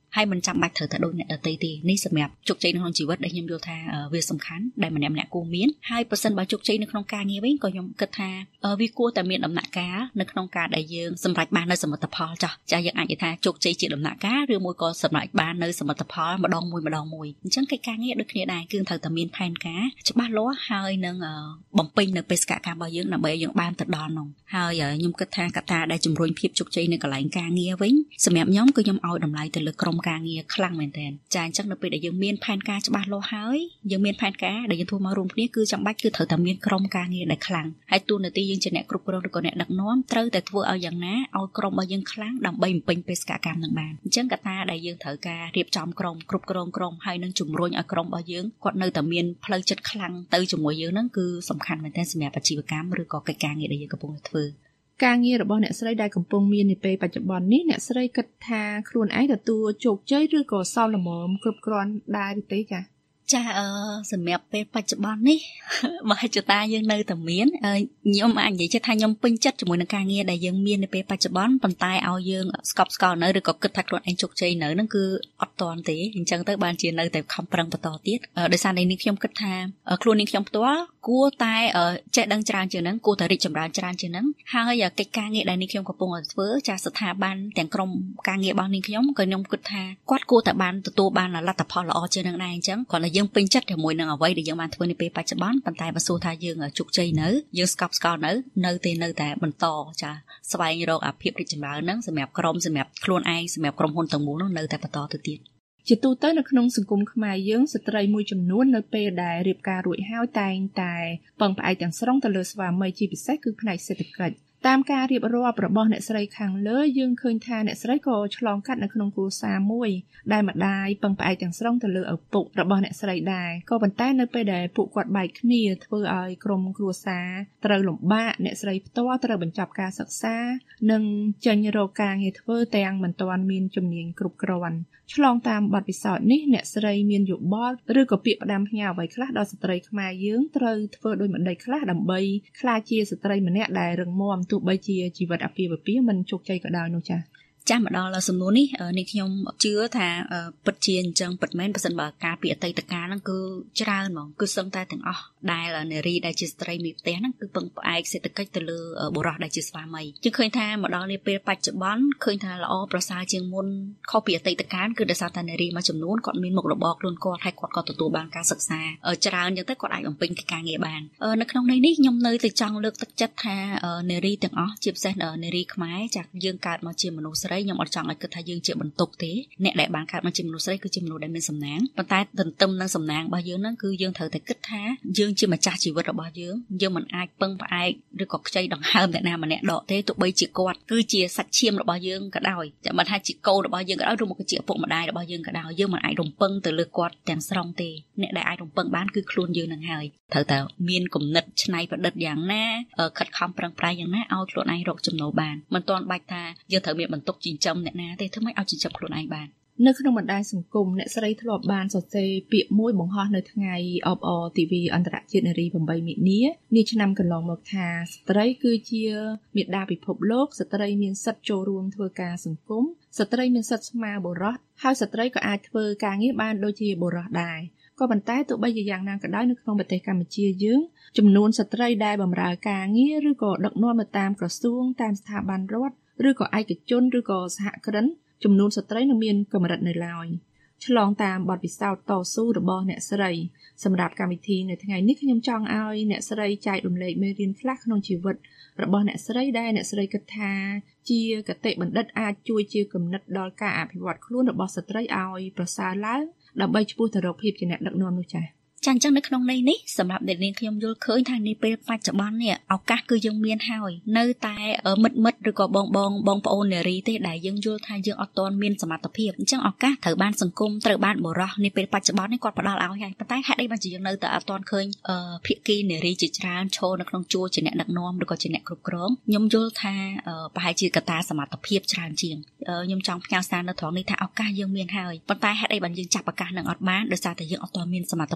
ហើយមិនចាំបាច់ត្រូវតែដូចអ្នកដទៃទេនេះសម្រាប់ជោគជ័យនៅក្នុងជីវិតដែលខ្ញុំយល់ថាវាសំខាន់ដែលម្នាក់ៗគួរមានហើយបើសិនបើជោគជ័យនៅក្នុងការងារវិញក៏ខ្ញុំគិតថាវាគួរតែមានដំណាក់កាលនៅក្នុងការដែលយើងសម្រេចបាននៅសមិទ្ធផលចាយើងអាចនិយាយថាជោគជ័យជាដំណាក់កាលឬមួយក៏សម្រេចបាននៅសមិទ្ធផលម្ដងមួយអញ្ចឹងកិច្ចការងារដូចគ្នាដែរគឺត្រូវតែមានផែនការច្បាស់លាស់ហើយនឹងបំពេញនៅបេសកកម្មរបស់យើងដើម្បីឲ្យយើងបានទៅដល់នោះហើយខ្ញុំគិតថាកត្តាដែលជំរុញភាពជោគជ័យនៅកន្លែងការងារវិញសម្រាប់ខ្ញុំគឺខ្ញុំឲ្យតម្លៃទៅលើក្រុមការងារខ្លាំងមែនទែនចាអញ្ចឹងនៅពេលដែលយើងមានផែនការច្បាស់លាស់ហើយយើងមានផែនការដែលយើងធ្វើមករួមគ្នាគឺចាំបាច់គឺត្រូវតែមានក្រុមការងារដែលខ្លាំងហើយតួនាទីយើងជាអ្នកគ្រប់គ្រងឬក៏អ្នកដឹកនាំត្រូវតែធ្វើឲ្យយ៉ាងណាឲ្យក្រុមរបស់យើងខ្លាំងដើម្បីបំពេញបេសកកម្មនឹងបានអញ្ចឹងកត្តាដែលយើងត្រូវការរៀបចំក្រុមគ្រប់គ្រងក្រុមហើយនឹងជំរុញឲ្យក្រុមរបស់យើងគាត់នៅតែមានផ្លូវចិត្តខ្លាំងទៅជាមួយយើងហ្នឹងគឺសំខាន់មែនទែនសម្រាប់អាជីវកម្មឬក៏កិច្ចការងារដែលយើងកំពុងតែធ្វើការងាររបស់អ្នកស្រីដែលកំពុងមាននាពេលបច្ចុប្បន្ននេះអ្នកស្រីគិតថាខ្លួនឯងទទួលជោគជ័យឬក៏សល់ល្មមគ្រប់គ្រាន់ដែរទេចាចាសម្រាប់ពេលបច្ចុប្បន្ននេះមហិច្ឆតាយើងនៅតែមានខ្ញុំអាចនិយាយថាខ្ញុំពេញចិត្តជាមួយនឹងការងារដែលយើងមាននៅពេលបច្ចុប្បន្នប៉ុន្តែឲ្យយើងស្កប់ស្កល់នៅឬក៏គិតថាខ្លួនឯងជោគជ័យនៅហ្នឹងគឺអត់ទាន់ទេអញ្ចឹងទៅបានជានៅតែខំប្រឹងបន្តទៀតដោយសារនេះខ្ញុំគិតថាខ្លួននាងខ្ញុំផ្ទាល់គួរតែចេះដឹងច្រើនជាងហ្នឹងគួរតែរីកចម្រើនច្រើនជាងហ្នឹងហើយកិច្ចការងារដែលនាងខ្ញុំកំពុងតែធ្វើចាស្ថាប័នទាំងក្រុមការងាររបស់នាងខ្ញុំក៏ខ្ញុំគិតថាគាត់គួរតែបានទទួលបានលទ្ធផលល្អជាងហ្នឹងដែរអញ្ចឹងគាត់យើងពេញចិត្តជាមួយនឹងអ្វីដែលយើងបានធ្វើនាពេលបច្ចុប្បន្នប៉ុន្តែបើសួរថាយើងជោគជ័យនៅយើងស្កប់ស្កល់នៅតែបន្តចាស្វែងរកអាភាពរីកចម្រើនហ្នឹងសម្រាប់ក្រុមសម្រាប់ខ្លួនឯងសម្រាប់ក្រុមហ៊ុនទាំងមូលនោះនៅតែបន្តទៅទៀតជាទូទៅនៅក្នុងសង្គមខ្មែរយើងស្ត្រីមួយចំនួននៅពេលដែលរៀបការរួចហើយតែងតែពឹងផ្អែកទាំងស្រុងទៅលើស្វាមីជាពិសេសគឺផ្នែកសេដ្ឋកិច្ចតាមការរៀបរាប់របស់អ្នកស្រីខាងលើយើងឃើញថាអ្នកស្រីក៏ឆ្លងកាត់នៅក្នុងគ្រួសារមួយដែលម្ដាយពឹងផ្អែកទាំងស្រុងទៅលើឪពុករបស់អ្នកស្រីដែរក៏ប៉ុន្តែនៅពេលដែលពួកគាត់បែកគ្នាធ្វើឲ្យក្រុមគ្រួសារត្រូវលំបាកអ្នកស្រីផ្ទាល់ត្រូវបញ្ចប់ការសិក្សានិងចេញរកការងារធ្វើទាំងមិនទាន់មានជំនាញគ្រប់គ្រាន់ឆ្លងតាមបទពិសោធន៍នេះអ្នកស្រីមានយោបល់ឬក៏ពាក្យផ្ដាំផ្ញើអ្វីខ្លះដល់ស្ត្រីខ្មែរយើងត្រូវធ្វើដូចម្តេចខ្លះដើម្បីក្លាយជាស្ត្រីម្នាក់ដែលរឹងមាំទោះបីជាជីវិតអាពាហ៍ពិពាហ៍មិនជោគជ័យក៏ដោយនោះចា៎ចាំមកដល់សំណួរនេះនេះខ្ញុំជឿថាពិតជាអញ្ចឹងពិតមែនបើសិនបើការពីអតីតកាលហ្នឹងគឺច្រើនហ្មងគឺសឹងតែទាំងអស់ដែលនារីដែលជាស្ត្រីមេផ្ទះហ្នឹងគឺពឹងផ្អែកសេដ្ឋកិច្ចទៅលើបុរសដែលជាស្វាមីជាឃើញថាមកដល់នេះពេលបច្ចុប្បន្នឃើញថាល្អប្រសើរជាងមុនខុសពីអតីតកាលគឺដោយសារតែនារីមួយចំនួនគាត់មានមុខរបរខ្លួនគាត់ហើយគាត់ក៏ទទួលបានការសិក្សាច្រើនអញ្ចឹងទៅគាត់អាចបំពេញការងារបាននៅក្នុងន័យនេះខ្ញុំនៅតែចង់លើកទឹកចិត្តថានារីទាំងអស់ជាពិសេសនារីខ្មែរចាស់យើងកើតមកជាមនុស្សស្រីខ្ញុំអត់ចង់ឲ្យគិតថាយើងជាបន្ទុកទេអ្នកដែលបានកើតមកជាមនុស្សស្រីគឺជាមនុស្សដែលមានសំណាងប៉ុន្តែទន្ទឹមនឹងសំណាងរបស់យើងហ្នឹងគឺយើងត្រូវតែគិតថាយើងជាម្ចាស់ជីវិតរបស់យើងមិនអាចពឹងផ្អែកឬក៏ខ្ចីដង្ហើមអ្នកណាម្នាក់ដកទេទោះបីជាគាត់គឺជាសាច់ឈាមរបស់យើងក៏ដោយតែមិនថាជាកូនរបស់យើងក៏ដោយឬមកជាឪពុកម្ដាយរបស់យើងក៏ដោយយើងមិនអាចរំពឹងទៅលើគាត់ទាំងស្រុងទេអ្នកដែលអាចរំពឹងបានគឺខ្លួនយើងនឹងហើយត្រូវតែមានគំនិតច្នៃប្រឌិតយ៉ាងណាខិតខំប្រឹងប្រែងយ៉ាងណាឲ្យខ្លួនឯងរកចំណូលបានមិនទាន់បាច់ថាយើងត្រូវមានបន្ទុកចិញ្ចឹមអ្នកណាទេធ្វើម៉េចឲ្យចិញ្ចឹមខ្លួនឯងបាននៅក្នុងបណ្ដាញសង្គមអ្នកស្រីធ្លាប់បានសរសេរពាក្យមួយបង្ហោះនៅថ្ងៃអបអរទិវាអន្តរជាតិនារី8មីនានាឆ្នាំកន្លងមកថាស្ត្រីគឺជាមាតាពិភពលោកស្ត្រីមានសិទ្ធិចូលរួមធ្វើការសង្គមស្ត្រីមានសិទ្ធិស្មើបុរសហើយស្ត្រីក៏អាចធ្វើការងារបានដូចជាបុរសដែរក៏ប៉ុន្តែទោះបីជាយ៉ាងណាក៏ដោយនៅក្នុងប្រទេសកម្ពុជាយើងចំនួនស្ត្រីដែលបម្រើការងារឬក៏ដឹកនាំនៅតាមក្រសួងតាមស្ថាប័នរដ្ឋឬក៏ឯកជនឬក៏សហគ្រិនចំនួនស្ត្រីនៅមានកម្រិតនៅឡើយឆ្លងតាមបទពិសោធន៍តស៊ូរបស់អ្នកស្រីសម្រាប់កម្មវិធីនៅថ្ងៃនេះខ្ញុំចង់ឲ្យអ្នកស្រីចែករំលែកមេរៀនខ្លះក្នុងជីវិតរបស់អ្នកស្រីដែលអ្នកស្រីគិតថាជាគតិបណ្ឌិតអាចជួយជាគំនិតដល់ការអភិវឌ្ឍខ្លួនរបស់ស្ត្រីឲ្យប្រសើរឡើងដើម្បីឆ្ពោះទៅរកភាពជាអ្នកដឹកនាំនោះចា៎ចាអញ្ចឹងនៅក្នុងន័យនេះសម្រាប់អ្នកនាងខ្ញុំយល់ឃើញថានេះពេលបច្ចុប្បន្ននេះឱកាសគឺយើងមានហើយនៅតែមិត្តឬក៏បងប្អូននារីទេដែលយើងយល់ថាយើងអត់ទាន់មានសមត្ថភាពអញ្ចឹងឱកាសត្រូវបានសង្គមត្រូវបានបុរសនេះពេលបច្ចុប្បន្ននេះគាត់ផ្ដល់ឲ្យហើយប៉ុន្តែហេតុអីបានជាយើងនៅតែអត់ទាន់ឃើញភាគីនារីជាច្រើនឈរនៅក្នុងជួរជាអ្នកដឹកនាំឬក៏ជាអ្នកគ្រប់គ្រងខ្ញុំយល់ថាប្រហែលជាកត្តាសមត្ថភាពច្រើនជាងខ្ញុំចង់ផ្ញើសារនៅត្រង់នេះថាឱកាសយើងមានហើយប៉ុន្តែហេតុអីបានយើងចាប់ឱកាសនឹងអត់បានដោយសារតែយើងអត់ទាន់មានសមត្ថភាពអញ្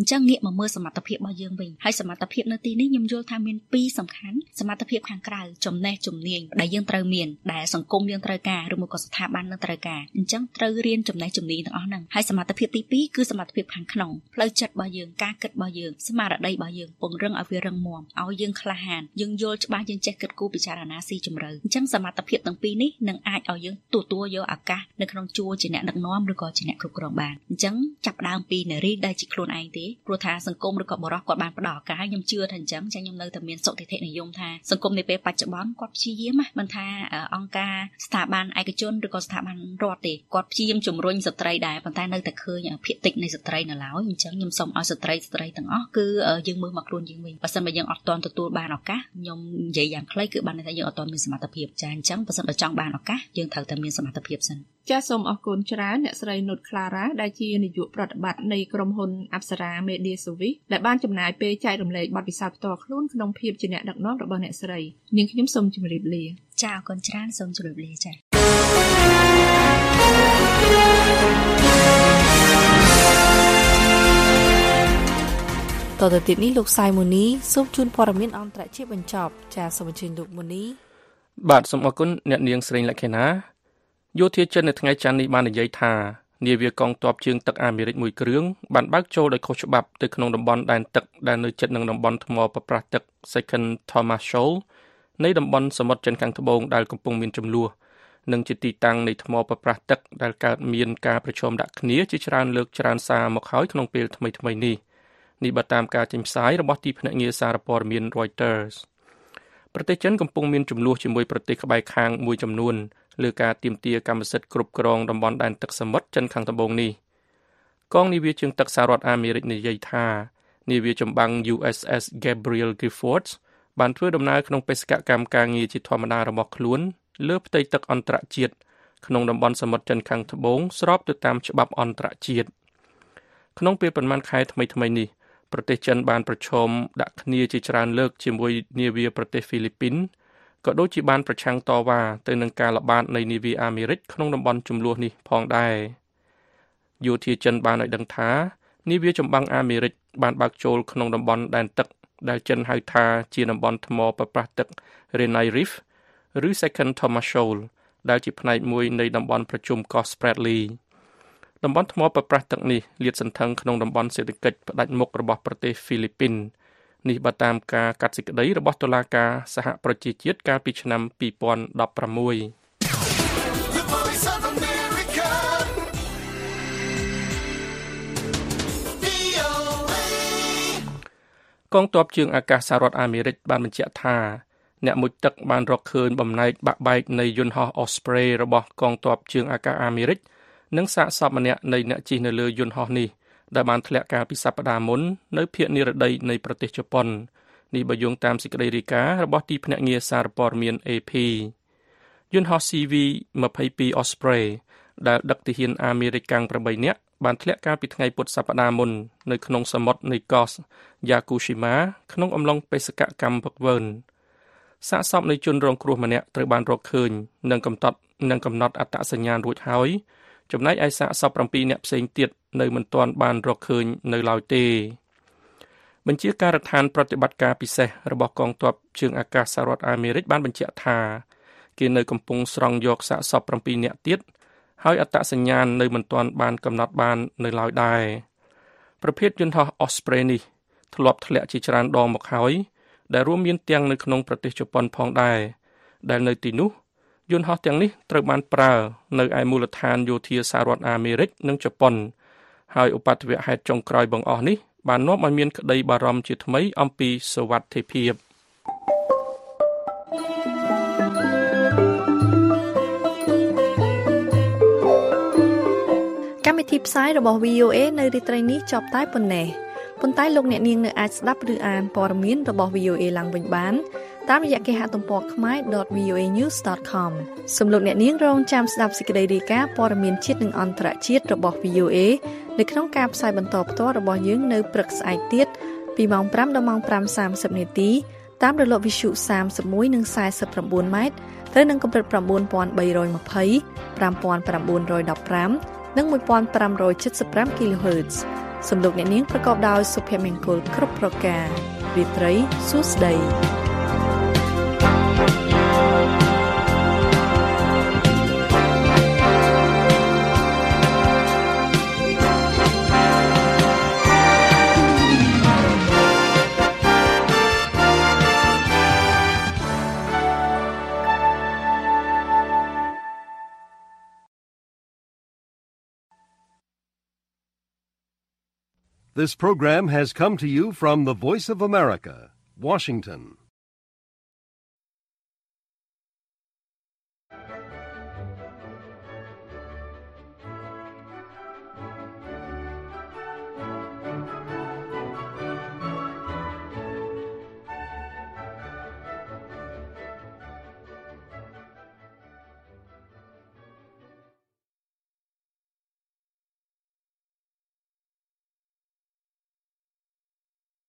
ចឹងងាកមកមើលសមត្ថភាពរបស់យើងវិញហើយសមត្ថភាពនៅទីនេះខ្ញុំយល់ថាមាន2សំខាន់សមត្ថភាពខាងក្រៅចំណេះជំនាញដែលយើងត្រូវមានដែលសង្គមយើងត្រូវការឬមួយក៏ស្ថាប័ននឹងត្រូវការអញ្ចឹងត្រូវរៀនចំណេះជំនាញទាំងអស់ហ្នឹងហើយសមត្ថភាពទី2គឺសមត្ថភាពខាងក្នុងផ្លូវចិត្តរបស់យើងការគិតរបស់យើងស្មារតីរបស់យើងពង្រឹងឲ្យវារឹងមាំឲ្យយើងក្លាហានយើងយល់ច្បាស់យើងចេះគិតគូរពិចារណាស៊ីជម្រៅអញ្ចឹងសមត្ថភាពទាំងពីរនេះនឹងអាចឲ្យយើងទទួលយកឱកាសនៅក្នុងជួរជាអ្នកដឹកនាំឬក៏ជាអ្នកគ្រប់គ្រងបានអញ្ចឹងចាប់ផ្ដើមពីនារីដែលជាខ្លួនឯងទេព្រោះថាសង្គមឬក៏បរិះគាត់បានផ្ដល់ឱកាសហើយខ្ញុំជឿថាអញ្ចឹងខ្ញុំនៅតែមានសុតិធិនិយមថាសង្គមនាពេលបច្ចុប្បន្នគាត់ព្យាយាមមិនថាអង្គការស្ថាប័នឯកជនឬក៏ស្ថាប័នរដ្ឋទេគាត់ព្យាយាមជំរុញស្ត្រីដែរប៉ុន្តែនៅតែឃើញភាគតិចនៃស្ត្រីនៅឡើយអញ្ចឹងខ្ញុំសូមឲ្យស្ត្រីទាំងអស់គឺយើងមើលមកខ្លួនយើងវិញបើសិនបើយើងអត់ទាន់ទទួលបានឱកាសខ្ញុំនិយាយយ៉ាងខ្លីគឺបានន័យថាយើងអត់ទាន់មានសមត្ថភាពចាអញ្ចឹងបើសិនបើចង់បានឱកាសយើងត្រូវតែមានសមត្ថភាពសិនចាសសូមអរគុណច្រើនអ្នកស្រីនុតក្លារ៉ាដែលជានាយកប្រតិបត្តិនៃក្រុមហ៊ុនអប្សរា Media Service ដែលបានចំណាយពេលចែករំលែកបទពិសោធន៍ផ្ទាល់ខ្លួនក្នុងភាពជាអ្នកដឹកនាំរបស់អ្នកស្រីនាងខ្ញុំសូមជម្រាបលាចាអរគុណច្រើនសូមជម្រាបលាចាតទៅទៀតនេះលោកសៃមូនីសូមជូនព័ត៌មានអន្តរជាតិបញ្ចប់ចាសសូមអញ្ជើញលោកមូនីបាទសូមអរគុណអ្នកនាងស្រីលក្ខិណាយោធាចិននៅថ្ងៃច័ន្ទនេះបាននិយាយថានាវាកងទ័ពជើងទឹកអាមេរិកមួយគ្រឿងបានបើកចូលដោយខុសច្បាប់ទៅក្នុងតំបន់ដែនទឹកដែលនៅជិតនឹងតំបន់ថ្មប្រប្រាស់ទឹក Second Thomas Shoal នៃតំបន់សមុទ្រចិនខាងត្បូងដែលកំពុងមានជម្លោះនិងជាទីតាំងនៃថ្មប្រប្រាស់ទឹកដែលកើតមានការប្រឈមដាក់គ្នាជាច្រើនលើកច្រើនសារមកហើយក្នុងពេលថ្មីៗនេះបើតាមការចេញផ្សាយរបស់ទីភ្នាក់ងារសារព័ត៌មាន Reuters ប្រទេសចិនកំពុងមានជម្លោះជាមួយប្រទេសក្បែរខាងមួយចំនួនលើការទាមទារកម្មសិទ្ធិគ្រប់គ្រងតំបន់ដែនទឹកសមុទ្រចិនខាងត្បូងនេះកងនាវាជើងទឹកសហរដ្ឋអាមេរិកនិយាយថានាវាចម្បាំង USS Gabriel Giffords បានធ្វើដំណើរក្នុងបេសកកម្មការងារជាធម្មតារបស់ខ្លួនលើផ្ទៃទឹកអន្តរជាតិក្នុងតំបន់សមុទ្រចិនខាងត្បូងស្របទៅតាមច្បាប់អន្តរជាតិក្នុងពេលប្រមាណខែថ្មីនេះប្រទេសចិនបានប្រឈមដាក់គ្នាជាច្រើនលើកជាមួយនាវាប្រទេសហ្វីលីពីនក៏ដូចជាបានប្រឆាំងតវ៉ាទៅនឹងការល្បាតនៃនាវាអាមេរិកក្នុងតំបន់ជម្លោះនេះផងដែរយោធាចិនបានឲ្យដឹងថានាវាចម្បាំងអាមេរិកបានបើកចូលក្នុងតំបន់ដែនទឹកដែលចិនហៅថាជាតំបន់ថ្មប្រប្រាស់ទឹក Renai Reef ឬ Second Thomas Shoal ដែលជាផ្នែកមួយនៃតំបន់ប្រជុំកោះ Spratly តំបន់ថ្មប្រប្រាស់ទឹកនេះលាតសន្ធឹងក្នុងតំបន់សេដ្ឋកិច្ចផ្ដាច់មុខរបស់ប្រទេសហ្វីលីពីននេះបើតាមការកាត់សេចក្តីរបស់តុលាការសហប្រជាជាតិកាលពីឆ្នាំ2016កងទ័ពជើងអាកាសសហរដ្ឋអាមេរិកបានបញ្ជាក់ថាអ្នកមុជទឹកបានរកឃើញបំណែកបាក់បែកនៃយន្តហោះ Osprey របស់កងទ័ពជើងអាកាសអាមេរិកនិងសាកសពម្នាក់នៃអ្នកជិះនៅលើយន្តហោះនេះដែលបានធ្លាក់កាលពីសប្តាហ៍មុននៅភាគនិរតីនៃប្រទេសជប៉ុននេះបើយោងតាមសេចក្តីរាយការណ៍របស់ទីភ្នាក់ងារសារព័ត៌មាន AP យន្តហោះ CV-22 Osprey ដែលដឹកទាហានអាមេរិកទាំង8នាក់បានធ្លាក់កាលពីថ្ងៃពុធសប្តាហ៍មុននៅក្នុងសមុទ្រនៃកោះ Yakushima ក្នុងអំឡុងបេសកកម្មហ្វឹកហ្វឺនសាកសពនៃជនរងគ្រោះម្នាក់ត្រូវបានរកឃើញនិងកំណត់អត្តសញ្ញាណរួចហើយចំណែកឯសាកសព7នាក់ផ្សេងទៀតនៅមិនទាន់បានរកឃើញនៅឡើយទេបញ្ជាការដ្ឋានប្រតិបត្តិការពិសេសរបស់កងទ័ពជើងអាកាសសហរដ្ឋអាមេរិកបានបញ្ជាក់ថាគេនៅកំពុងស្រង់យកសាកសព7នាក់ទៀតហើយអត្តសញ្ញាណនៅមិនទាន់បានកំណត់បាននៅឡើយដែរប្រភេទយន្តហោះ Osprey នេះធ្លាប់ធ្លាក់ជាច្រើនដងមកហើយដែលរួមមានទាំងនៅក្នុងប្រទេសជប៉ុនផងដែរដែលនៅទីនោះយន្តហោះទាំងនេះត្រូវបានប្រើនៅឯមូលដ្ឋានយោធាសហរដ្ឋអាមេរិកនិងជប៉ុនហើយឧបទ្ទវហេតុចុងក្រោយបង្អស់នេះបាននាំឲ្យមានក្តីបារម្ភជាថ្មីអំពីសុវត្ថិភាពកម្មវិធីផ្សាយរបស់ VOA នៅរាត្រីនេះចប់តែប៉ុណ្ណេះប៉ុន្តែលោកអ្នកនាងនៅអាចស្ដាប់ឬអានព័ត៌មានរបស់ VOA ឡើងវិញបានតាមរយៈគេហទំព័រ khmer.voanews.com សូមលោកអ្នកនាងរងចាំស្ដាប់សេចក្តីរាយការណ៍ព័ត៌មានជាតិនិងអន្តរជាតិរបស់ VOA នៅក្នុងការផ្សាយបន្តផ្ទាល់របស់យើងនៅព្រឹកស្អែកទៀតពីម៉ោង 5 ដល់ម៉ោង 5:30 នាទីតាមរលកវិទ្យុ31និង49ម៉ែត្រត្រូវនឹងកម្រិត 9320 5915 និង 1575 kHz សំលោកអ្នកនាងប្រកបដោយសុភមង្គលគ្រប់ប្រការរាត្រីសួស្តី This program has come to you from the Voice of America, Washington.